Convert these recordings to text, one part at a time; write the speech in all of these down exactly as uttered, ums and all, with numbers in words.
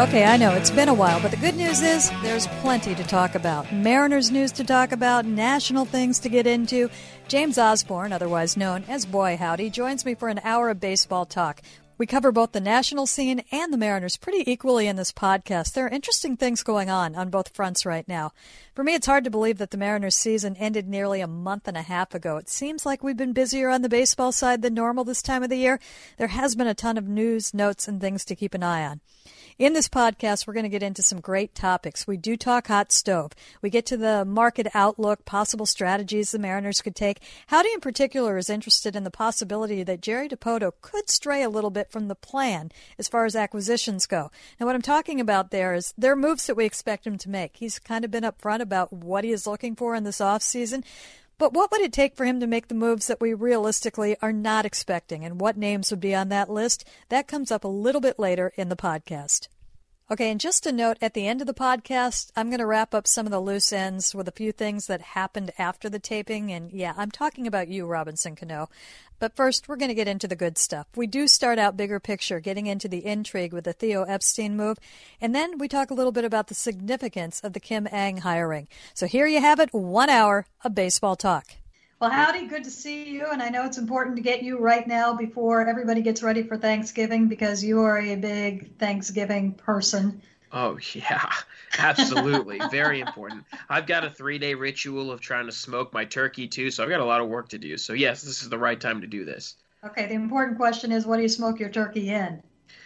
Okay, I know, it's been a while, but the good news is there's plenty to talk about. Mariners news to talk about, national things to get into. James Osborne, otherwise known as Boy Howdy, joins me for an hour of baseball talk. We cover both the national scene and the Mariners pretty equally in this podcast. There are interesting things going on on both fronts right now. For me, it's hard to believe that the Mariners season ended nearly a month and a half ago. It seems like we've been busier on the baseball side than normal this time of the year. There has been a ton of news, notes, and things to keep an eye on. In this podcast, we're going to get into some great topics. We do talk hot stove. We get to the market outlook, possible strategies the Mariners could take. Howdy in particular is interested in the possibility that Jerry Dipoto could stray a little bit from the plan as far as acquisitions go. Now, what I'm talking about there is there are moves that we expect him to make. He's kind of been upfront about what he is looking for in this offseason. But what would it take for him to make the moves that we realistically are not expecting, and what names would be on that list? That comes up a little bit later in the podcast. Okay, and just a note, at the end of the podcast, I'm going to wrap up some of the loose ends with a few things that happened after the taping, and yeah, I'm talking about you, Robinson Cano. But first, we're going to get into the good stuff. We do start out bigger picture, getting into the intrigue with the Theo Epstein move, and then we talk a little bit about the significance of the Kim Ng hiring. So here you have it, one hour of baseball talk. Well, howdy, good to see you, and I know it's important to get you right now before everybody gets ready for Thanksgiving because you are a big Thanksgiving person. Oh, yeah, absolutely. Very important. I've got a three-day ritual of trying to smoke my turkey, too, so I've got a lot of work to do. So, yes, this is the right time to do this. Okay, the important question is, what do you smoke your turkey in?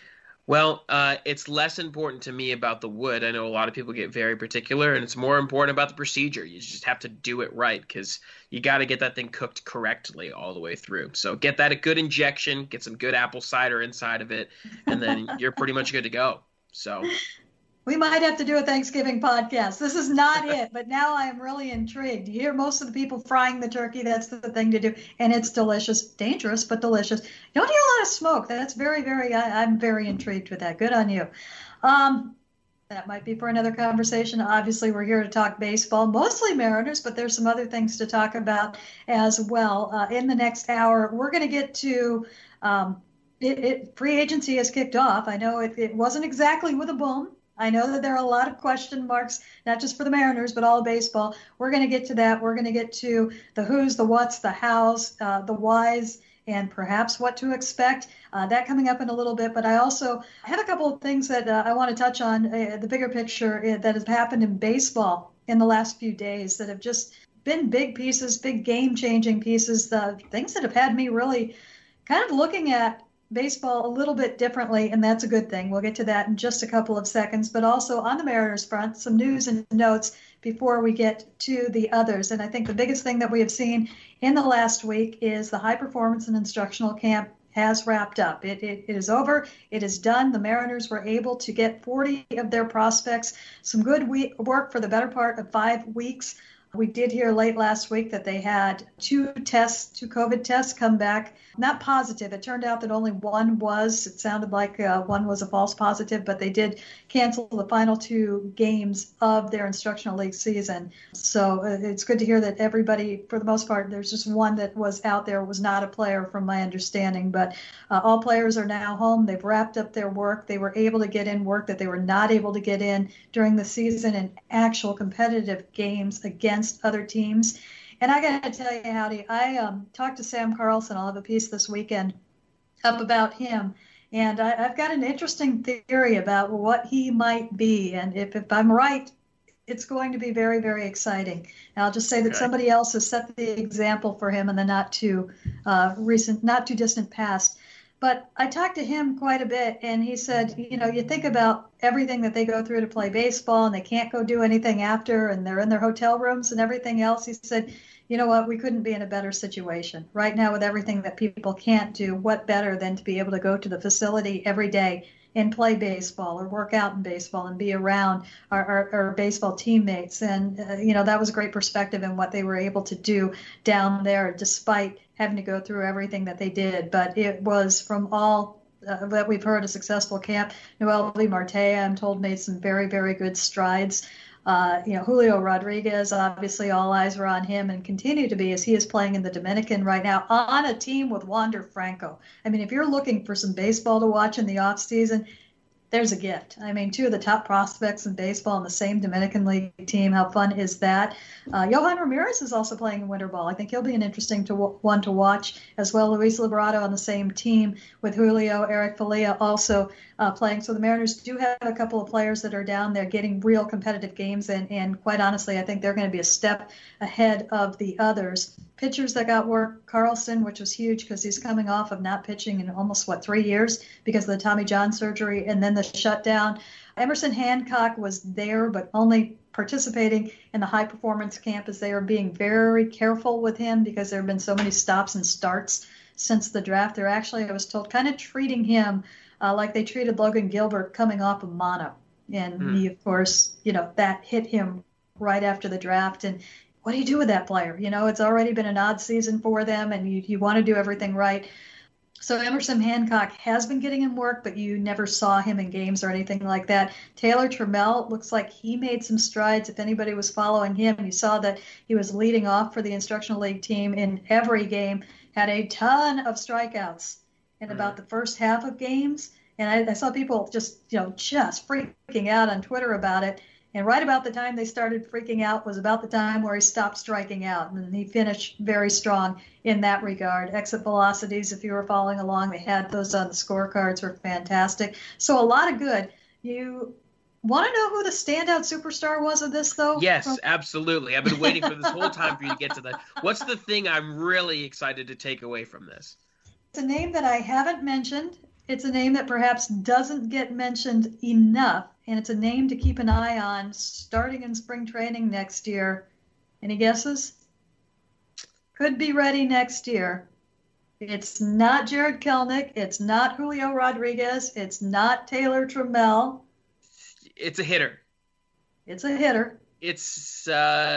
Well, uh, it's less important to me about the wood. I know a lot of people get very particular, and it's more important about the procedure. You just have to do it right because you got to get that thing cooked correctly all the way through. So get that a good injection, get some good apple cider inside of it, and then you're pretty much good to go. So we might have to do a Thanksgiving podcast. This is not it, but now I am really intrigued. You hear most of the people frying the turkey. That's the thing to do, and it's delicious. Dangerous, but delicious. You don't hear a lot of smoke. That's very, very, I, I'm very intrigued with that. Good on you. Um, that might be for another conversation. Obviously, we're here to talk baseball, mostly Mariners, but there's some other things to talk about as well. Uh, in the next hour, we're going to get to um, it, it, free agency has kicked off. I know it, it wasn't exactly with a boom. I know that there are a lot of question marks, not just for the Mariners, but all of baseball. We're going to get to that. We're going to get to the who's, the what's, the how's, uh, the whys, and perhaps what to expect. Uh, that coming up in a little bit. But I also have a couple of things that uh, I want to touch on, uh, the bigger picture uh, that has happened in baseball in the last few days that have just been big pieces, big game-changing pieces, the things that have had me really kind of looking at baseball a little bit differently, and that's a good thing. We'll get to that in just a couple of seconds. But also on the Mariners front, some news and notes before we get to the others. And I think the biggest thing that we have seen in the last week is the high performance and instructional camp has wrapped up. It, it, it is over. It is done. The Mariners were able to get forty of their prospects, some good week, work for the better part of five weeks. We did hear late last week that they had two tests, two COVID tests come back, not positive. It turned out that only one was. It sounded like uh, one was a false positive, but they did cancel the final two games of their instructional league season. So uh, it's good to hear that everybody, for the most part, there's just one that was out there, was not a player from my understanding. But uh, all players are now home. They've wrapped up their work. They were able to get in work that they were not able to get in during the season in actual competitive games against other teams. And I got to tell you, Howdy, I um, talked to Sam Carlson. I'll have a piece this weekend up about him. And I, I've got an interesting theory about what he might be. And if, if I'm right, it's going to be very, very exciting. And I'll just say that okay. Somebody else has set the example for him in the not too uh, recent, not too distant past. But I talked to him quite a bit, and he said, you know, you think about everything that they go through to play baseball, and they can't go do anything after, and they're in their hotel rooms and everything else. He said, you know what, we couldn't be in a better situation. Right now with everything that people can't do, what better than to be able to go to the facility every day and play baseball or work out in baseball and be around our, our, our baseball teammates. And, uh, you know, that was a great perspective in what they were able to do down there despite having to go through everything that they did. But it was from all uh, that we've heard a successful camp. Noelvi Marte, I'm told, made some very, very good strides. Uh, you know, Julio Rodriguez, obviously all eyes are on him and continue to be as he is playing in the Dominican right now on a team with Wander Franco. I mean, if you're looking for some baseball to watch in the off season, there's a gift. I mean, two of the top prospects in baseball on the same Dominican League team. How fun is that? Uh, Johan Ramirez is also playing in winter ball. I think he'll be an interesting to w- one to watch as well. Luis Liberato on the same team with Julio, Eric Falia also uh, playing. So the Mariners do have a couple of players that are down there getting real competitive games. And, and quite honestly, I think they're going to be a step ahead of the others. Pitchers that got work, Carlson, which was huge because he's coming off of not pitching in almost, what, three years because of the Tommy John surgery and then the shutdown. Emerson Hancock was there, but only participating in the high performance camp as they are being very careful with him because there have been so many stops and starts since the draft. They're actually, I was told, kind of treating him uh, like they treated Logan Gilbert coming off of mono. And mm. he, of course, you know, that hit him right after the draft. And what do you do with that player? You know, it's already been an odd season for them, and you, you want to do everything right. So Emerson Hancock has been getting him work, but you never saw him in games or anything like that. Taylor Trammell looks like he made some strides. If anybody was following him, you saw that he was leading off for the Instructional League team in every game, had a ton of strikeouts in mm-hmm. about the first half of games. And I, I saw people just, you know, just freaking out on Twitter about it. And right about the time they started freaking out was about the time where he stopped striking out. And he finished very strong in that regard. Exit velocities, if you were following along, they had those on the scorecards, were fantastic. So a lot of good. You want to know who the standout superstar was of this, though? Yes, From- absolutely. I've been waiting for this whole time for you to get to that. What's the thing I'm really excited to take away from this? It's a name that I haven't mentioned. It's a name that perhaps doesn't get mentioned enough. And it's a name to keep an eye on starting in spring training next year. Any guesses? Could be ready next year. It's not Jarred Kelenic. It's not Julio Rodriguez. It's not Taylor Trammell. It's a hitter. It's a hitter. It's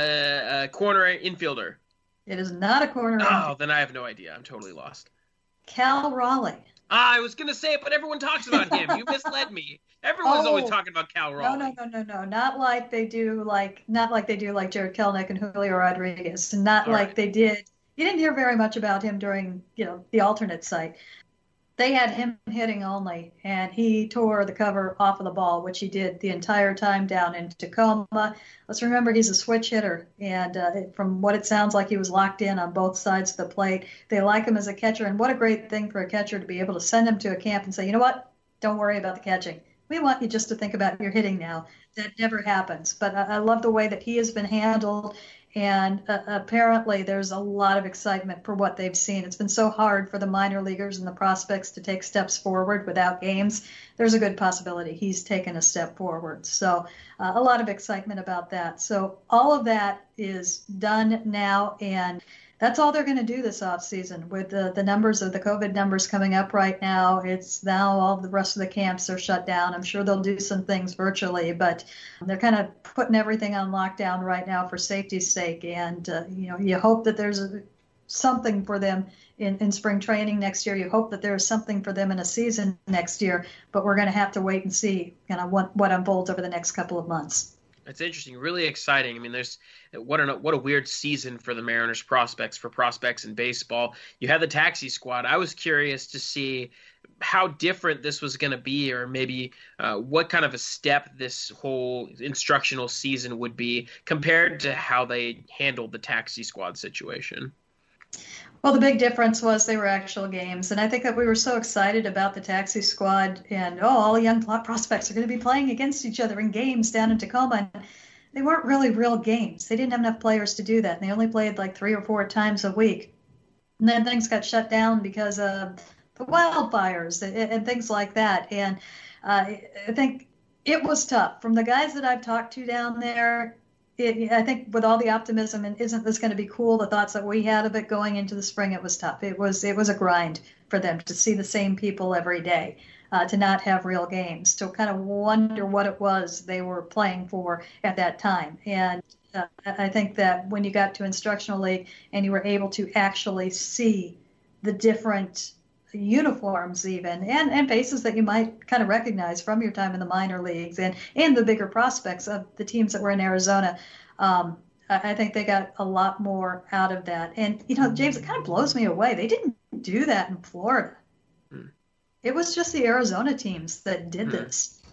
uh, a corner infielder. It is not a corner Oh, infielder. Then I have no idea. I'm totally lost. Cal Raleigh. Ah, I was going to say it, but everyone talks about him. You misled me. Everyone's Oh, always talking about Cal Raleigh. No, no, no, no, no. Not like they do, like not like they do, like Jarred Kelenic and Julio Rodriguez, and not All like right. they did. You didn't hear very much about him during, you know, the alternate site. They had him hitting only, and he tore the cover off of the ball, which he did the entire time down in Tacoma. Let's remember he's a switch hitter, and uh, from what it sounds like, he was locked in on both sides of the plate. They like him as a catcher, and what a great thing for a catcher to be able to send him to a camp and say, you know what, don't worry about the catching. We want you just to think about your hitting now. That never happens. But I, I love the way that he has been handled. And uh, apparently there's a lot of excitement for what they've seen. It's been so hard for the minor leaguers and the prospects to take steps forward without games. There's a good possibility he's taken a step forward. So uh, a lot of excitement about that. So all of that is done now, and that's all they're going to do this offseason with the, the numbers of the COVID numbers coming up right now. It's now all the rest of the camps are shut down. I'm sure they'll do some things virtually, but they're kind of putting everything on lockdown right now for safety's sake. And, uh, you know, you hope that there's a, something for them in, in spring training next year. You hope that there's something for them in a season next year, but we're going to have to wait and see kind of what, what unfolds over the next couple of months. It's interesting, really exciting. I mean, there's what a what a weird season for the Mariners prospects, for prospects in baseball. You had the taxi squad. I was curious to see how different this was going to be, or maybe uh, what kind of a step this whole instructional season would be compared to how they handled the taxi squad situation. Well, the big difference was they were actual games. And I think that we were so excited about the taxi squad and, oh, all the young prospects are going to be playing against each other in games down in Tacoma. And they weren't really real games. They didn't have enough players to do that. And they only played like three or four times a week. And then things got shut down because of the wildfires and, and things like that. And uh, I think it was tough. From the guys that I've talked to down there, It, I think with all the optimism and isn't this going to be cool, the thoughts that we had of it going into the spring, it was tough. It was it was a grind for them to see the same people every day, uh, to not have real games, to kind of wonder what it was they were playing for at that time. And uh, I think that when you got to Instructional League and you were able to actually see the different uniforms even and, and faces that you might kind of recognize from your time in the minor leagues and, and the bigger prospects of the teams that were in Arizona. Um, I, I think they got a lot more out of that. And, you know, James, it kind of blows me away. They didn't do that in Florida. Hmm. It was just the Arizona teams that did hmm. this.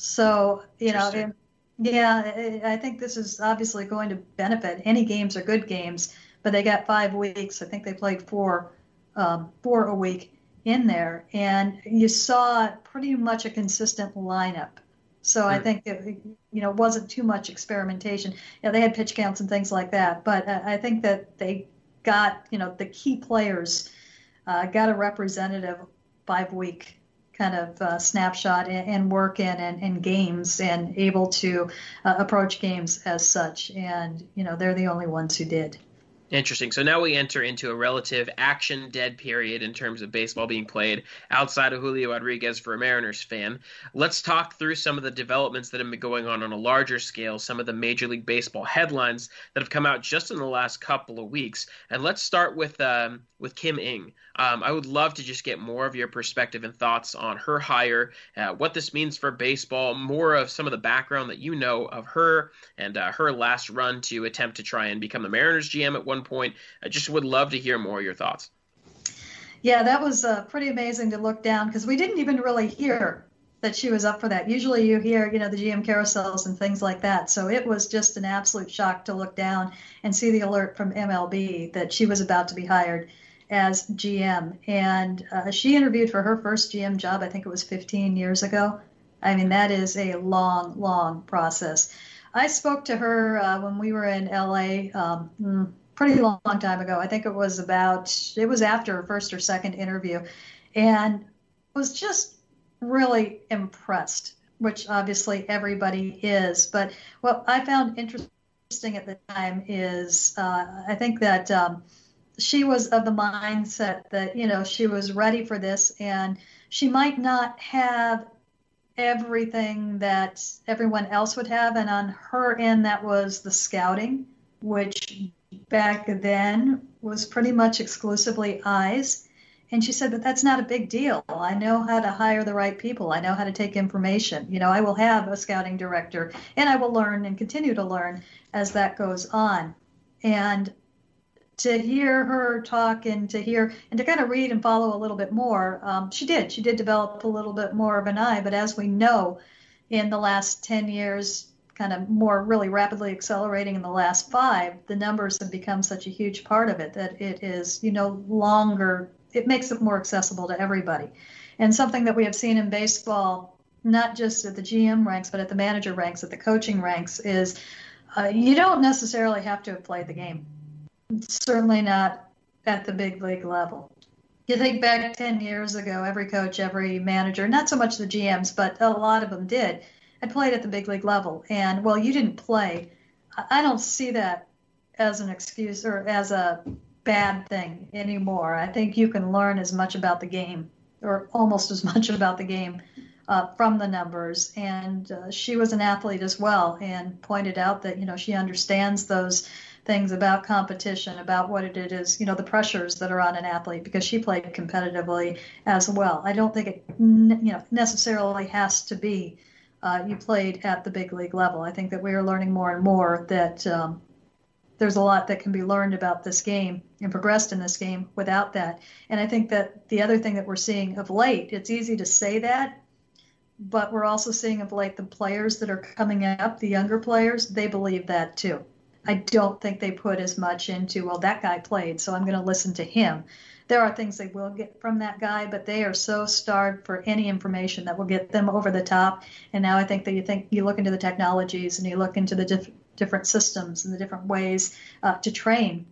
So, you know, and, yeah, I think this is obviously going to benefit. Any games are good games, but they got five weeks. I think they played four, um, four a week in there, and you saw pretty much a consistent lineup. So I think it, you know, wasn't too much experimentation. Yeah, they had pitch counts and things like that, but I think that they got, you know, the key players uh, got a representative five week kind of uh, snapshot and, and work in and, and games and able to uh, approach games as such. And, you know, they're the only ones who did. Interesting. So now we enter into a relative action dead period in terms of baseball being played outside of Julio Rodriguez for a Mariners fan. Let's talk through some of the developments that have been going on on a larger scale, some of the Major League Baseball headlines that have come out just in the last couple of weeks. And let's start with um, with Kim Ng. Um, I would love to just get more of your perspective and thoughts on her hire, uh, what this means for baseball, more of some of the background that you know of her and uh, her last run to attempt to try and become the Mariners G M at one point. I just would love to hear more of your thoughts. Yeah, that was uh, pretty amazing to look down because we didn't even really hear that she was up for that. Usually you hear, you know, the G M carousels and things like that. So it was just an absolute shock to look down and see the alert from M L B that she was about to be hired as G M. And uh, she interviewed for her first G M job, I think it was fifteen years ago. I mean, that is a long, long process. I spoke to her uh, when we were in L A um, pretty long, long time ago. I think it was about, it was after her first or second interview, and was just really impressed, which obviously everybody is. But what I found interesting at the time is uh, I think that um, she was of the mindset that, you know, she was ready for this, and she might not have everything that everyone else would have. And on her end, that was the scouting, which back then was pretty much exclusively eyes. And she said, but that's not a big deal. I know how to hire the right people. I know how to take information. You know, I will have a scouting director, and I will learn and continue to learn as that goes on. And to hear her talk and to hear and to kind of read and follow a little bit more, um, she did. She did develop a little bit more of an eye. But as we know, in the last ten years, kind of more really rapidly accelerating in the last five, the numbers have become such a huge part of it that it is, you know, longer. It makes it more accessible to everybody. And something that we have seen in baseball, not just at the G M ranks, but at the manager ranks, at the coaching ranks, is uh, you don't necessarily have to have played the game. Certainly not at the big league level. You think back ten years ago, every coach, every manager, not so much the G Ms, but a lot of them did, had played at the big league level. And, well, you didn't play. I don't see that as an excuse or as a bad thing anymore. I think you can learn as much about the game, or almost as much about the game, uh, from the numbers. And uh, she was an athlete as well, and pointed out that, you know, she understands those things about competition, about what it is, you know, the pressures that are on an athlete, because she played competitively as well. I don't think it, you know, necessarily has to be uh, you played at the big league level. I think that we are learning more and more that um, there's a lot that can be learned about this game and progressed in this game without that. And I think that the other thing that we're seeing of late, it's easy to say that, but we're also seeing of late the players that are coming up, the younger players, they believe that too. I don't think they put as much into, well, that guy played, so I'm going to listen to him. There are things they will get from that guy, but they are so starved for any information that will get them over the top. And now I think that you think you look into the technologies and you look into the diff- different systems and the different ways uh, to train.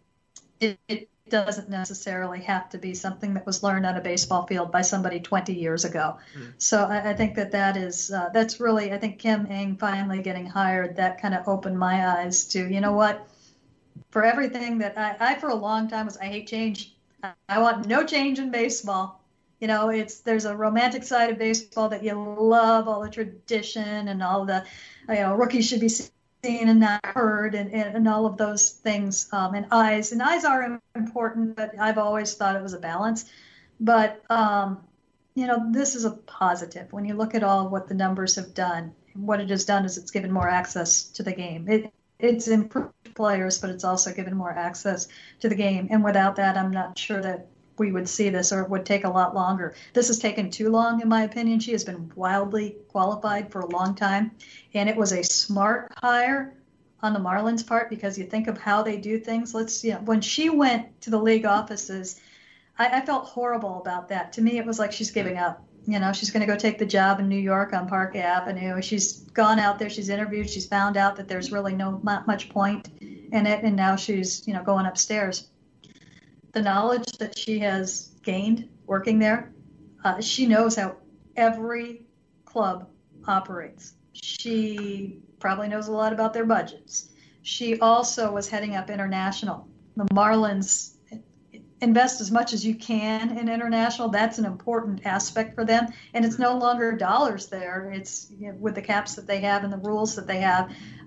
It, it doesn't necessarily have to be something that was learned on a baseball field by somebody twenty years ago. Mm. So I, I think that that is, uh, that's really, I think Kim Ng finally getting hired, that kind of opened my eyes to, you know what, for everything that I, I for a long time was, I hate change. I, I want no change in baseball. You know, it's, there's a romantic side of baseball that you love, all the tradition and all the, you know, rookies should be seen and not heard, and, and, and all of those things, um, and eyes. And eyes are important, but I've always thought it was a balance. But, um, you know, this is a positive. When you look at all what the numbers have done, what it has done is it's given more access to the game. It, it's improved players, but it's also given more access to the game. And without that, I'm not sure that we would see this, or it would take a lot longer. This has taken too long, in my opinion. She has been wildly qualified for a long time, and it was a smart hire on the Marlins' part, because you think of how they do things. Let's, you know, when she went to the league offices, I, I felt horrible about that. To me, it was like she's giving up. You know, she's going to go take the job in New York on Park Avenue. She's gone out there, she's interviewed, she's found out that there's really no not much point in it, and now she's, you know, going upstairs. The knowledge that she has gained working there, uh, she knows how every club operates. She probably knows a lot about their budgets. She also was heading up international. The Marlins invest as much as you can in international. That's an important aspect for them. And it's no longer dollars there. It's, you know, with the caps that they have and the rules that they have.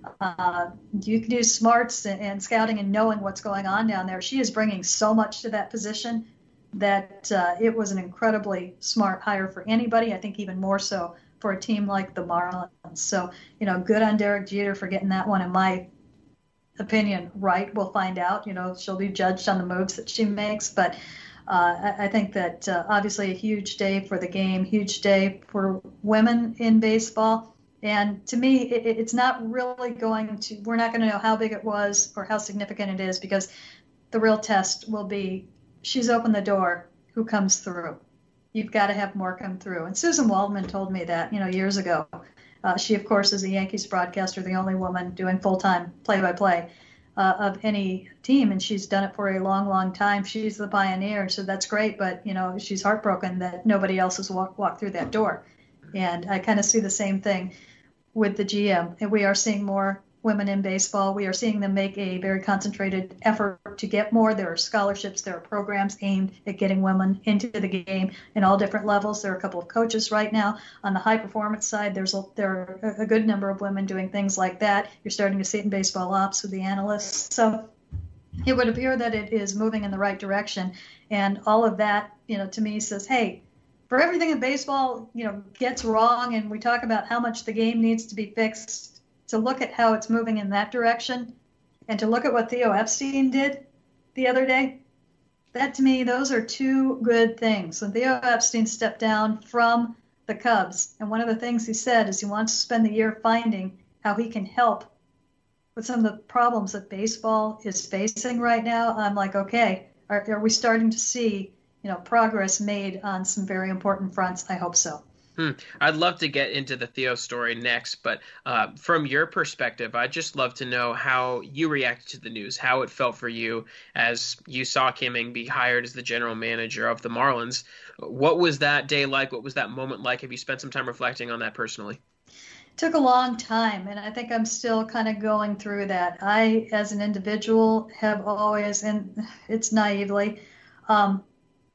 Uh, you can do smarts and, and scouting and knowing what's going on down there. She is bringing so much to that position that uh, it was an incredibly smart hire for anybody. I think even more so for a team like the Marlins. So, you know, good on Derek Jeter for getting that one, in my opinion, right. We'll find out. You know, she'll be judged on the moves that she makes. But uh, I, I think that uh, obviously a huge day for the game, huge day for women in baseball. And to me, it, it's not really going to, we're not going to know how big it was or how significant it is, because the real test will be, she's opened the door, who comes through. You've got to have more come through. And Susan Waldman told me that, you know, years ago. Uh, she, of course, is a Yankees broadcaster, the only woman doing full-time play-by-play uh, of any team, and she's done it for a long, long time. She's the pioneer, so that's great, but, you know, she's heartbroken that nobody else has walked walked through that door. And I kind of see the same thing with the G M. And we are seeing more women in baseball. We are seeing them make a very concentrated effort to get more. There are scholarships, there are programs aimed at getting women into the game in all different levels. There are a couple of coaches right now. On the high performance side, there's a, there are a good number of women doing things like that. You're starting to see it in baseball ops with the analysts. So it would appear that it is moving in the right direction. And all of that, you know, to me says, hey, for everything in baseball, you know, gets wrong, and we talk about how much the game needs to be fixed, to look at how it's moving in that direction, and to look at what Theo Epstein did the other day, that to me, those are two good things. When Theo Epstein stepped down from the Cubs, and one of the things he said is he wants to spend the year finding how he can help with some of the problems that baseball is facing right now. I'm like, okay, are, are we starting to see, you know, progress made on some very important fronts? I hope so. Hmm. I'd love to get into the Theo story next, but uh, from your perspective, I'd just love to know how you reacted to the news, how it felt for you as you saw Kim be hired as the general manager of the Marlins. What was that day like? What was that moment like? Have you spent some time reflecting on that personally? It took a long time, and I think I'm still kind of going through that. I, as an individual, have always, and it's naively, um,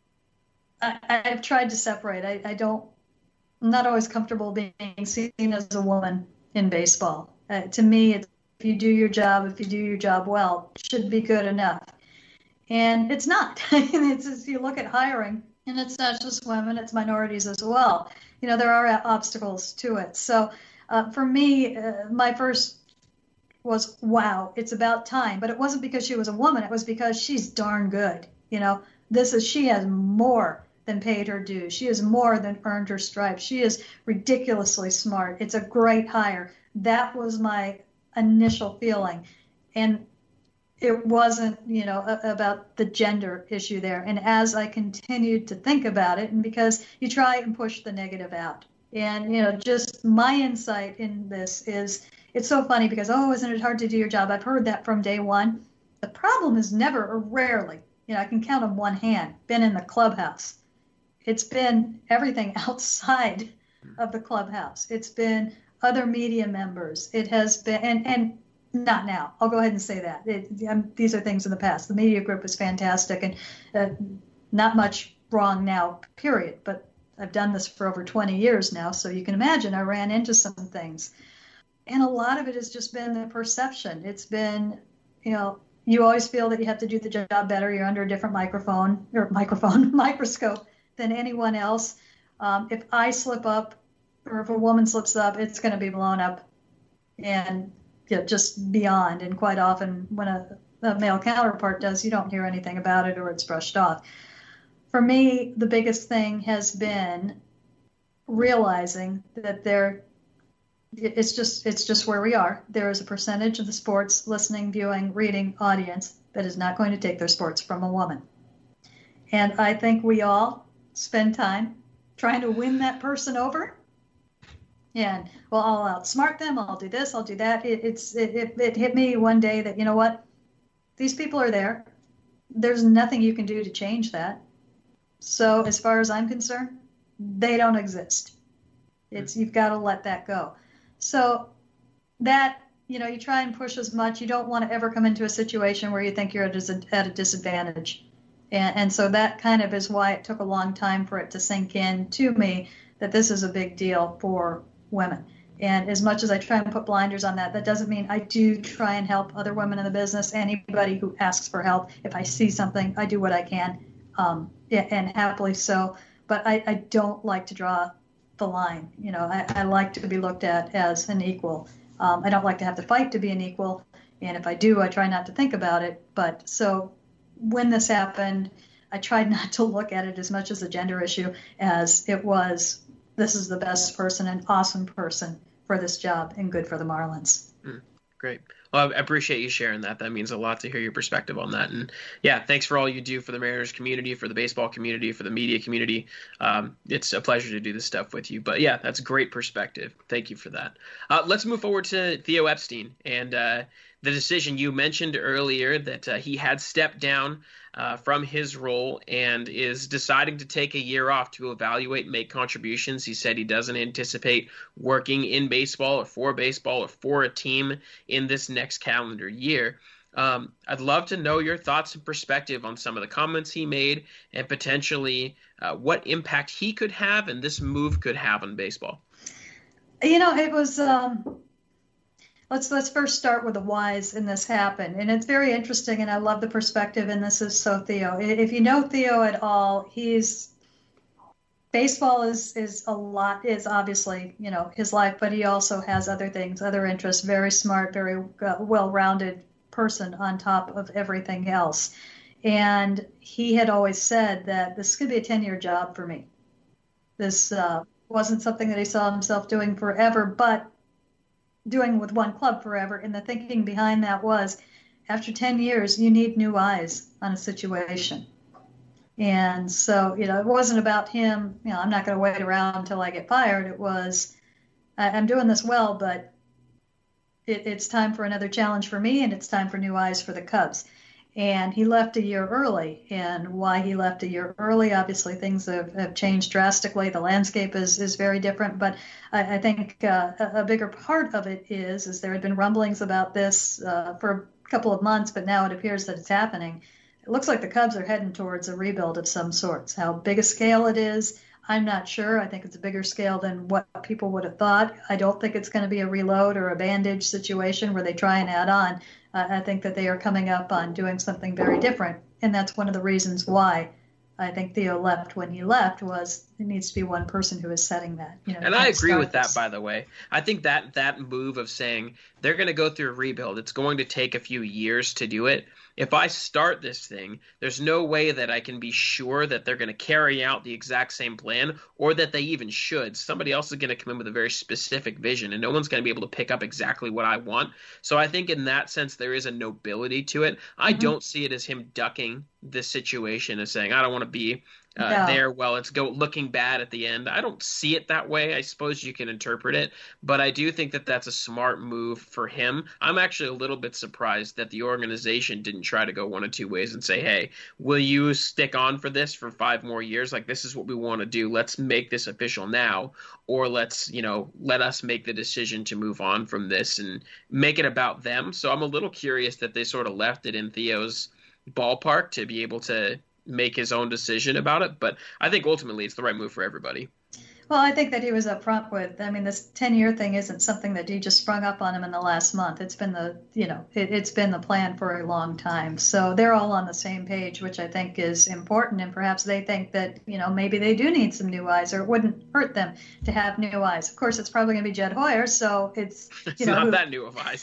I, I've tried to separate. I, I don't I'm not always comfortable being seen as a woman in baseball. Uh, to me, it's, if you do your job, if you do your job well, it should be good enough. And it's not. It's just, you look at hiring, and it's not just women, it's minorities as well. You know, there are obstacles to it. So uh, for me, uh, my first was, wow, it's about time. But it wasn't because she was a woman. It was because she's darn good. You know, this is, she has more than paid her dues. She has more than earned her stripes. She is ridiculously smart. It's a great hire. That was my initial feeling. And it wasn't, you know, a, about the gender issue there. And as I continued to think about it, and because you try and push the negative out, and, you know, just my insight in this is, it's so funny because, oh, isn't it hard to do your job? I've heard that from day one. The problem is never, or rarely, you know, I can count on one hand, been in the clubhouse. It's been everything outside of the clubhouse. It's been other media members. It has been, and, and not now. I'll go ahead and say that. It, um, these are things in the past. The media group is fantastic, and uh, not much wrong now, period. But I've done this for over twenty years now, so you can imagine I ran into some things. And a lot of it has just been the perception. It's been, you know, you always feel that you have to do the job better. You're under a different microphone, or microphone, microscope than anyone else. Um, if I slip up, or if a woman slips up, it's going to be blown up and, you know, just beyond. And quite often when a, a male counterpart does, you don't hear anything about it, or it's brushed off. for me, the biggest thing has been realizing that there, it's just it's just where we are. There is a percentage of the sports listening, viewing, reading audience that is not going to take their sports from a woman. And I think we all spend time trying to win that person over. And, well, I'll outsmart them. I'll do this. I'll do that. It, it's it, it, it hit me one day that, you know what? These people are there. There's nothing you can do to change that. So as far as I'm concerned, they don't exist. It's you've got to let that go. So that, you know, you try and push as much. You don't want to ever come into a situation where you think you're at a, at a disadvantage. And, and so that kind of is why it took a long time for it to sink in to me that this is a big deal for women. And as much as I try and put blinders on that, that doesn't mean I do try and help other women in the business, anybody who asks for help. If I see something, I do what I can, um, and happily so. But I, I don't like to draw the line. You know, I, I like to be looked at as an equal. Um, I don't like to have to fight to be an equal. And if I do, I try not to think about it. But so when this happened, I tried not to look at it as much as a gender issue as it was, this is the best person, an awesome person for this job, and good for the Marlins. Mm, great. Well, I appreciate you sharing that. That means a lot to hear your perspective on that. And yeah, thanks for all you do for the Mariners community, for the baseball community, for the media community. Um, it's a pleasure to do this stuff with you. But yeah, that's great perspective. Thank you for that. Uh, let's move forward to Theo Epstein and uh, the decision you mentioned earlier that uh, he had stepped down uh, from his role and is deciding to take a year off to evaluate, make contributions. He said he doesn't anticipate working in baseball or for baseball or for a team in this next calendar year. Um, I'd love to know your thoughts and perspective on some of the comments he made and potentially uh, what impact he could have and this move could have on baseball. You know, it was um, let's let's first start with the whys in this happened, and it's very interesting, and I love the perspective. And this is so Theo. If you know Theo at all, he's baseball is is a lot is obviously you know his life, but he also has other things, other interests. Very smart, very uh, well-rounded person on top of everything else. And he had always said that this could be a ten-year job for me. This uh, wasn't something that he saw himself doing forever, but doing with one club forever. And the thinking behind that was, after ten years, you need new eyes on a situation. And so, you know, it wasn't about him, you know, I'm not going to wait around until I get fired. It was, I, I'm doing this well, but it, it's time for another challenge for me, and it's time for new eyes for the Cubs. And he left a year early. And why he left a year early, obviously things have, have changed drastically. The landscape is, is very different. But I, I think uh, a, a bigger part of it is, is there had been rumblings about this uh, for a couple of months, but now it appears that it's happening. It looks like the Cubs are heading towards a rebuild of some sorts. How big a scale it is, I'm not sure. I think it's a bigger scale than what people would have thought. I don't think it's going to be a reload or a bandage situation where they try and add on. Uh, I think that they are coming up on doing something very different. And that's one of the reasons why I think Theo left when he left, was it needs to be one person who is setting that. You know, and I agree with that, by the way. I think that that move of saying they're going to go through a rebuild, it's going to take a few years to do it. If I start this thing, there's no way that I can be sure that they're going to carry out the exact same plan, or that they even should. Somebody else is going to come in with a very specific vision, and no one's going to be able to pick up exactly what I want. So I think in that sense, there is a nobility to it. I mm-hmm. don't see it as him ducking this situation as saying, I don't want to be uh, no. there while it's go looking bad at the end. I don't see it that way. I suppose you can interpret it, but I do think that that's a smart move for him. I'm actually a little bit surprised that the organization didn't try to go one of two ways and say, hey, will you stick on for this for five more years? Like, this is what we want to do. Let's make this official now, or let's, you know, let us make the decision to move on from this and make it about them. So I'm a little curious that they sort of left it in Theo's ballpark to be able to make his own decision about it. But I think ultimately it's the right move for everybody. Well, I think that he was upfront with, I mean, this ten-year thing isn't something that he just sprung up on him in the last month. It's been the, you know, it, it's been the plan for a long time. So they're all on the same page, which I think is important. And perhaps they think that, you know, maybe they do need some new eyes, or it wouldn't hurt them to have new eyes. Of course, it's probably going to be Jed Hoyer, so it's, you it's know. not who, that new of eyes.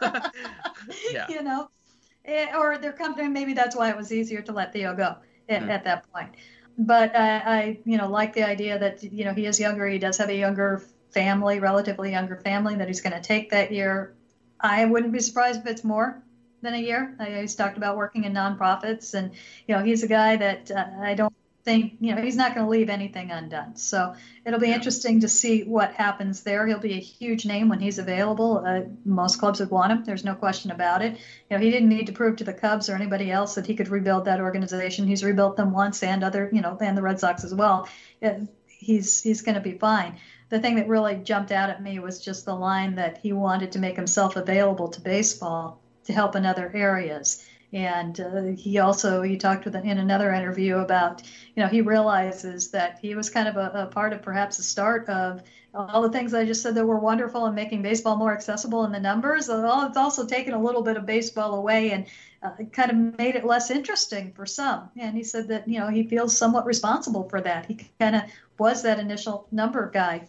Yeah. You know, or they're coming, maybe that's why it was easier to let Theo go at, mm. at that point. but I, I, you know, like the idea that, you know, he is younger. He does have a younger family, relatively younger family that he's going to take that year. I wouldn't be surprised if it's more than a year. I, he's talked about working in nonprofits, and, you know, he's a guy that uh, I don't think, you know, he's not going to leave anything undone. So it'll be Yeah. interesting to see what happens there. He'll be a huge name when he's available. Uh, most clubs would want him. There's no question about it. You know, he didn't need to prove to the Cubs or anybody else that he could rebuild that organization. He's rebuilt them once, and other, you know, and the Red Sox as well. Uh, he's he's going to be fine. The thing that really jumped out at me was just the line that he wanted to make himself available to baseball to help in other areas. And uh, he also, he talked with in another interview about, you know, he realizes that he was kind of a, a part of perhaps the start of all the things I just said that were wonderful in making baseball more accessible in the numbers. It's also taken a little bit of baseball away and uh, kind of made it less interesting for some. And he said that, you know, he feels somewhat responsible for that. He kind of was that initial number guy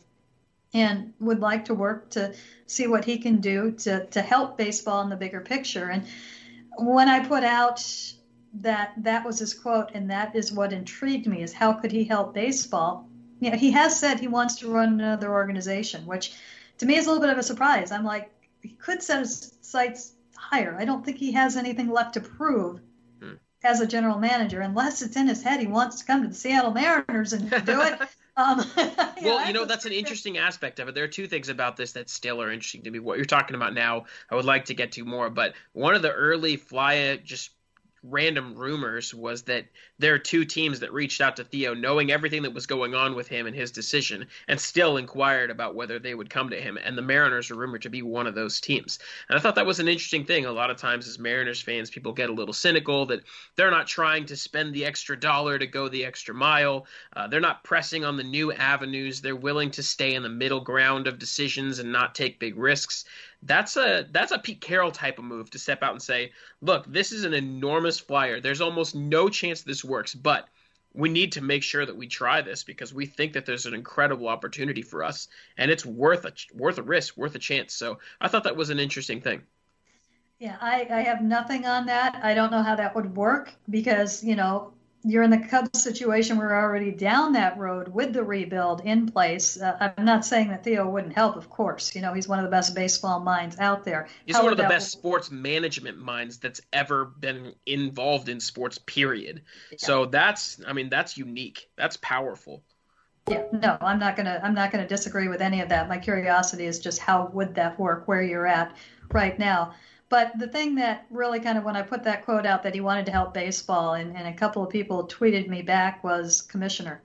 and would like to work to see what he can do to, to help baseball in the bigger picture. And when I put out that that was his quote, and that is what intrigued me, is how could he help baseball? You know, he has said he wants to run another organization, which to me is a little bit of a surprise. I'm like, he could set his sights higher. I don't think he has anything left to prove hmm. as a general manager, unless it's in his head he wants to come to the Seattle Mariners and do it. Um, well, you know, that's an interesting aspect of it. There are two things about this that still are interesting to me. What you're talking about now, I would like to get to more. But one of the early fly just random rumors was that there are two teams that reached out to Theo knowing everything that was going on with him and his decision and still inquired about whether they would come to him. And the Mariners are rumored to be one of those teams. And I thought that was an interesting thing. A lot of times as Mariners fans, people get a little cynical that they're not trying to spend the extra dollar to go the extra mile. Uh, they're not pressing on the new avenues. They're willing to stay in the middle ground of decisions and not take big risks. That's a that's a Pete Carroll type of move to step out and say, look, this is an enormous flyer. There's almost no chance this works, but we need to make sure that we try this because we think that there's an incredible opportunity for us, and it's worth a worth a risk, worth a chance. So I thought that was an interesting thing. Yeah, I, I have nothing on that. I don't know how that would work because, you know, you're in the Cubs situation. We're already down that road with the rebuild in place. Uh, I'm not saying that Theo wouldn't help, of course. You know, he's one of the best baseball minds out there. He's How one of the best will... sports management minds that's ever been involved in sports, period. Yeah. So that's, I mean, that's unique. That's powerful. Yeah, no, I'm not gonna, I'm not gonna disagree with any of that. My curiosity is just how would that work where you're at right now. But the thing that really kind of, when I put that quote out that he wanted to help baseball, and, and a couple of people tweeted me back, was commissioner.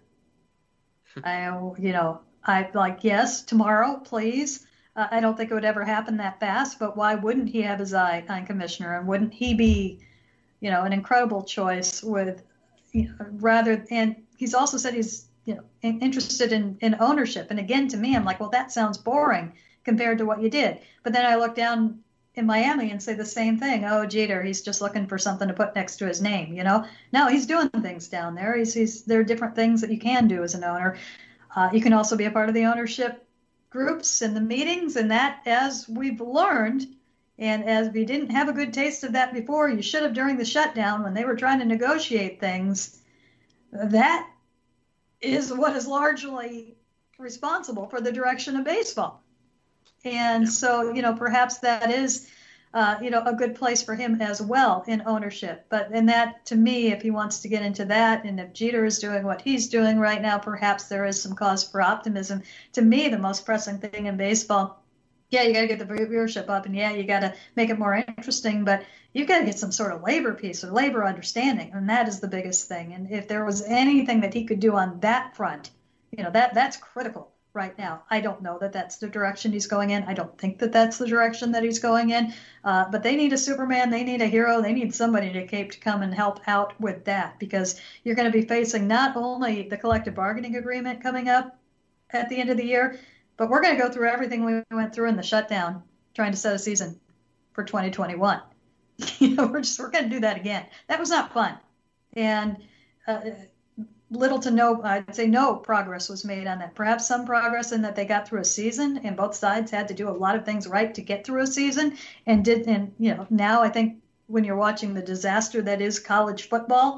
I, you know, I like, yes, tomorrow, please. Uh, I don't think it would ever happen that fast, but why wouldn't he have his eye on commissioner? And wouldn't he be, you know, an incredible choice with, you know, rather, and he's also said he's, you know, in, interested in, in ownership. And again, to me, I'm like, well, that sounds boring compared to what you did. But then I look down in Miami and say the same thing. Oh, Jeter, he's just looking for something to put next to his name, you know? No, he's doing things down there. He's, he's there are different things that you can do as an owner. Uh, you can also be a part of the ownership groups and the meetings, and that, as we've learned, and as we didn't have a good taste of that before, you should have during the shutdown when they were trying to negotiate things. That is what is largely responsible for the direction of baseball. And so, you know, perhaps that is, uh, you know, a good place for him as well in ownership. But in that, to me, if he wants to get into that, and if Jeter is doing what he's doing right now, perhaps there is some cause for optimism. To me, the most pressing thing in baseball, yeah, you got to get the viewership up, and yeah, you got to make it more interesting, but you've got to get some sort of labor piece or labor understanding, and that is the biggest thing. And if there was anything that he could do on that front, you know, that that's critical. Right now, I don't know that that's the direction he's going in. I don't think that that's the direction that he's going in. Uh, but they need a Superman. They need a hero. They need somebody to cape to come and help out with that, because you're going to be facing not only the collective bargaining agreement coming up at the end of the year, but we're going to go through everything we went through in the shutdown trying to set a season for twenty twenty-one. You know, we're just we're going to do that again. That was not fun, and uh, little to no, I'd say no progress was made on that. Perhaps some progress in that they got through a season, and both sides had to do a lot of things right to get through a season, and did. And you know, now I think when you're watching the disaster that is college football,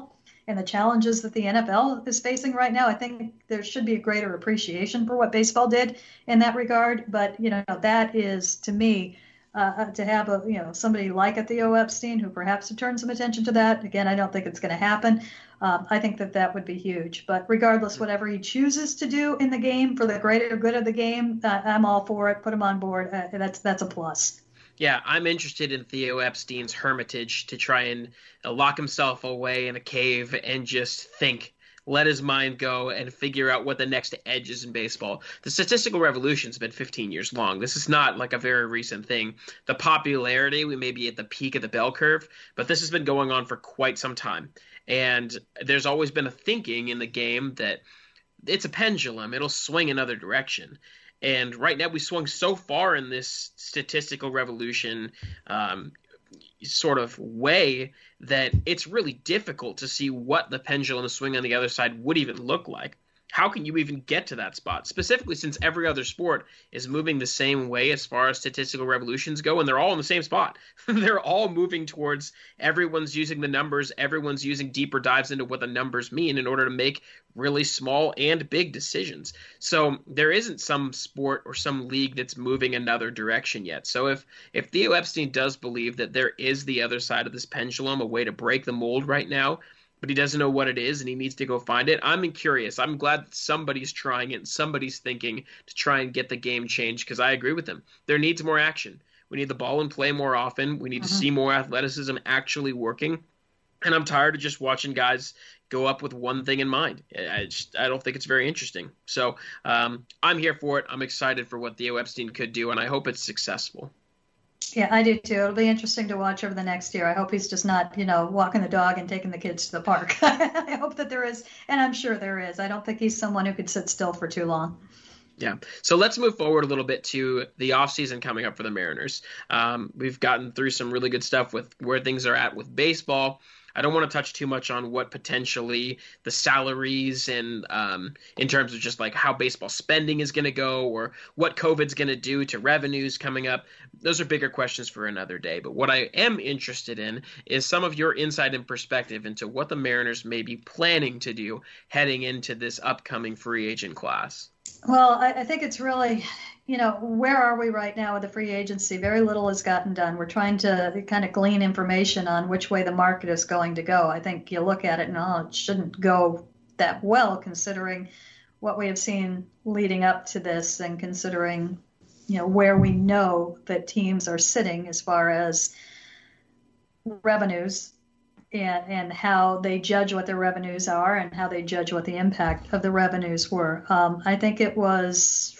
and the challenges that the N F L is facing right now, I think there should be a greater appreciation for what baseball did in that regard. But, you know, that is, to me, uh, to have a, you know, somebody like a Theo Epstein who perhaps would turn some attention to that. Again, I don't think it's going to happen. Um, I think that that would be huge. But regardless, whatever he chooses to do in the game for the greater good of the game, uh, I'm all for it. Put him on board. Uh, that's that's a plus. Yeah, I'm interested in Theo Epstein's hermitage to try and uh, lock himself away in a cave and just think, let his mind go and figure out what the next edge is in baseball. The statistical revolution's been fifteen years long. This is not like a very recent thing. The popularity, we may be at the peak of the bell curve, but this has been going on for quite some time. And there's always been a thinking in the game that it's a pendulum. It'll swing another direction. And right now we swung so far in this statistical revolution um, sort of way that it's really difficult to see what the pendulum swing on the other side would even look like. How can you even get to that spot? Specifically, since every other sport is moving the same way as far as statistical revolutions go, and they're all in the same spot. They're all moving towards everyone's using the numbers, everyone's using deeper dives into what the numbers mean in order to make really small and big decisions. So there isn't some sport or some league that's moving another direction yet. So if, if Theo Epstein does believe that there is the other side of this pendulum, a way to break the mold right now, but he doesn't know what it is and he needs to go find it, I'm curious. I'm glad that somebody's trying it and somebody's thinking to try and get the game changed, because I agree with him. There needs more action. We need the ball in play more often. We need uh-huh. to see more athleticism actually working. And I'm tired of just watching guys go up with one thing in mind. I just, I don't think it's very interesting. So um, I'm here for it. I'm excited for what Theo Epstein could do, and I hope it's successful. Yeah, I do too. It'll be interesting to watch over the next year. I hope he's just not, you know, walking the dog and taking the kids to the park. I hope that there is, and I'm sure there is. I don't think he's someone who could sit still for too long. Yeah. So let's move forward a little bit to the offseason coming up for the Mariners. Um, we've gotten through some really good stuff with where things are at with baseball. I don't want to touch too much on what potentially the salaries and um, in terms of just like how baseball spending is going to go or what COVID's going to do to revenues coming up. Those are bigger questions for another day. But what I am interested in is some of your insight and perspective into what the Mariners may be planning to do heading into this upcoming free agent class. Well, I, I think it's really, you know, where are we right now with the free agency? Very little has gotten done. We're trying to kind of glean information on which way the market is going to go. I think you look at it and, oh, it shouldn't go that well considering what we have seen leading up to this and considering, you know, where we know that teams are sitting as far as revenues and, and how they judge what their revenues are and how they judge what the impact of the revenues were. Um, I think it was,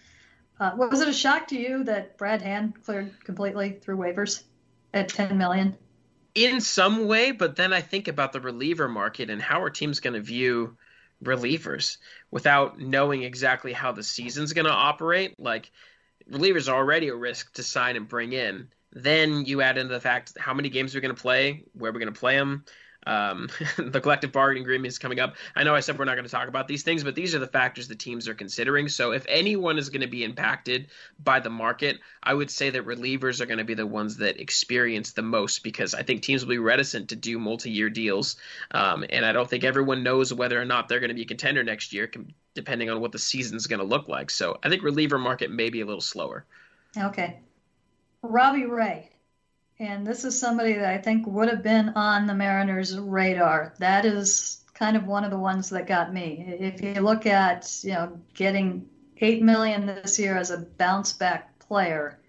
uh, was it a shock to you that Brad Hand cleared completely through waivers at ten million dollars? In some way, but then I think about the reliever market and how are teams going to view relievers without knowing exactly how the season's going to operate. Like, relievers are already a risk to sign and bring in. Then you add in the fact how many games we're going to play, where we're going to play them. Um, the collective bargaining agreement is coming up. I know I said we're not going to talk about these things, but these are the factors that teams are considering. So if anyone is going to be impacted by the market, I would say that relievers are going to be the ones that experience the most, because I think teams will be reticent to do multi-year deals. Um, and I don't think everyone knows whether or not they're going to be a contender next year, depending on what the season's going to look like. So I think reliever market may be a little slower. Okay. Robbie Ray. And this is somebody that I think would have been on the Mariners' radar. That is kind of one of the ones that got me. If you look at, you know, getting eight million dollars this year as a bounce back player,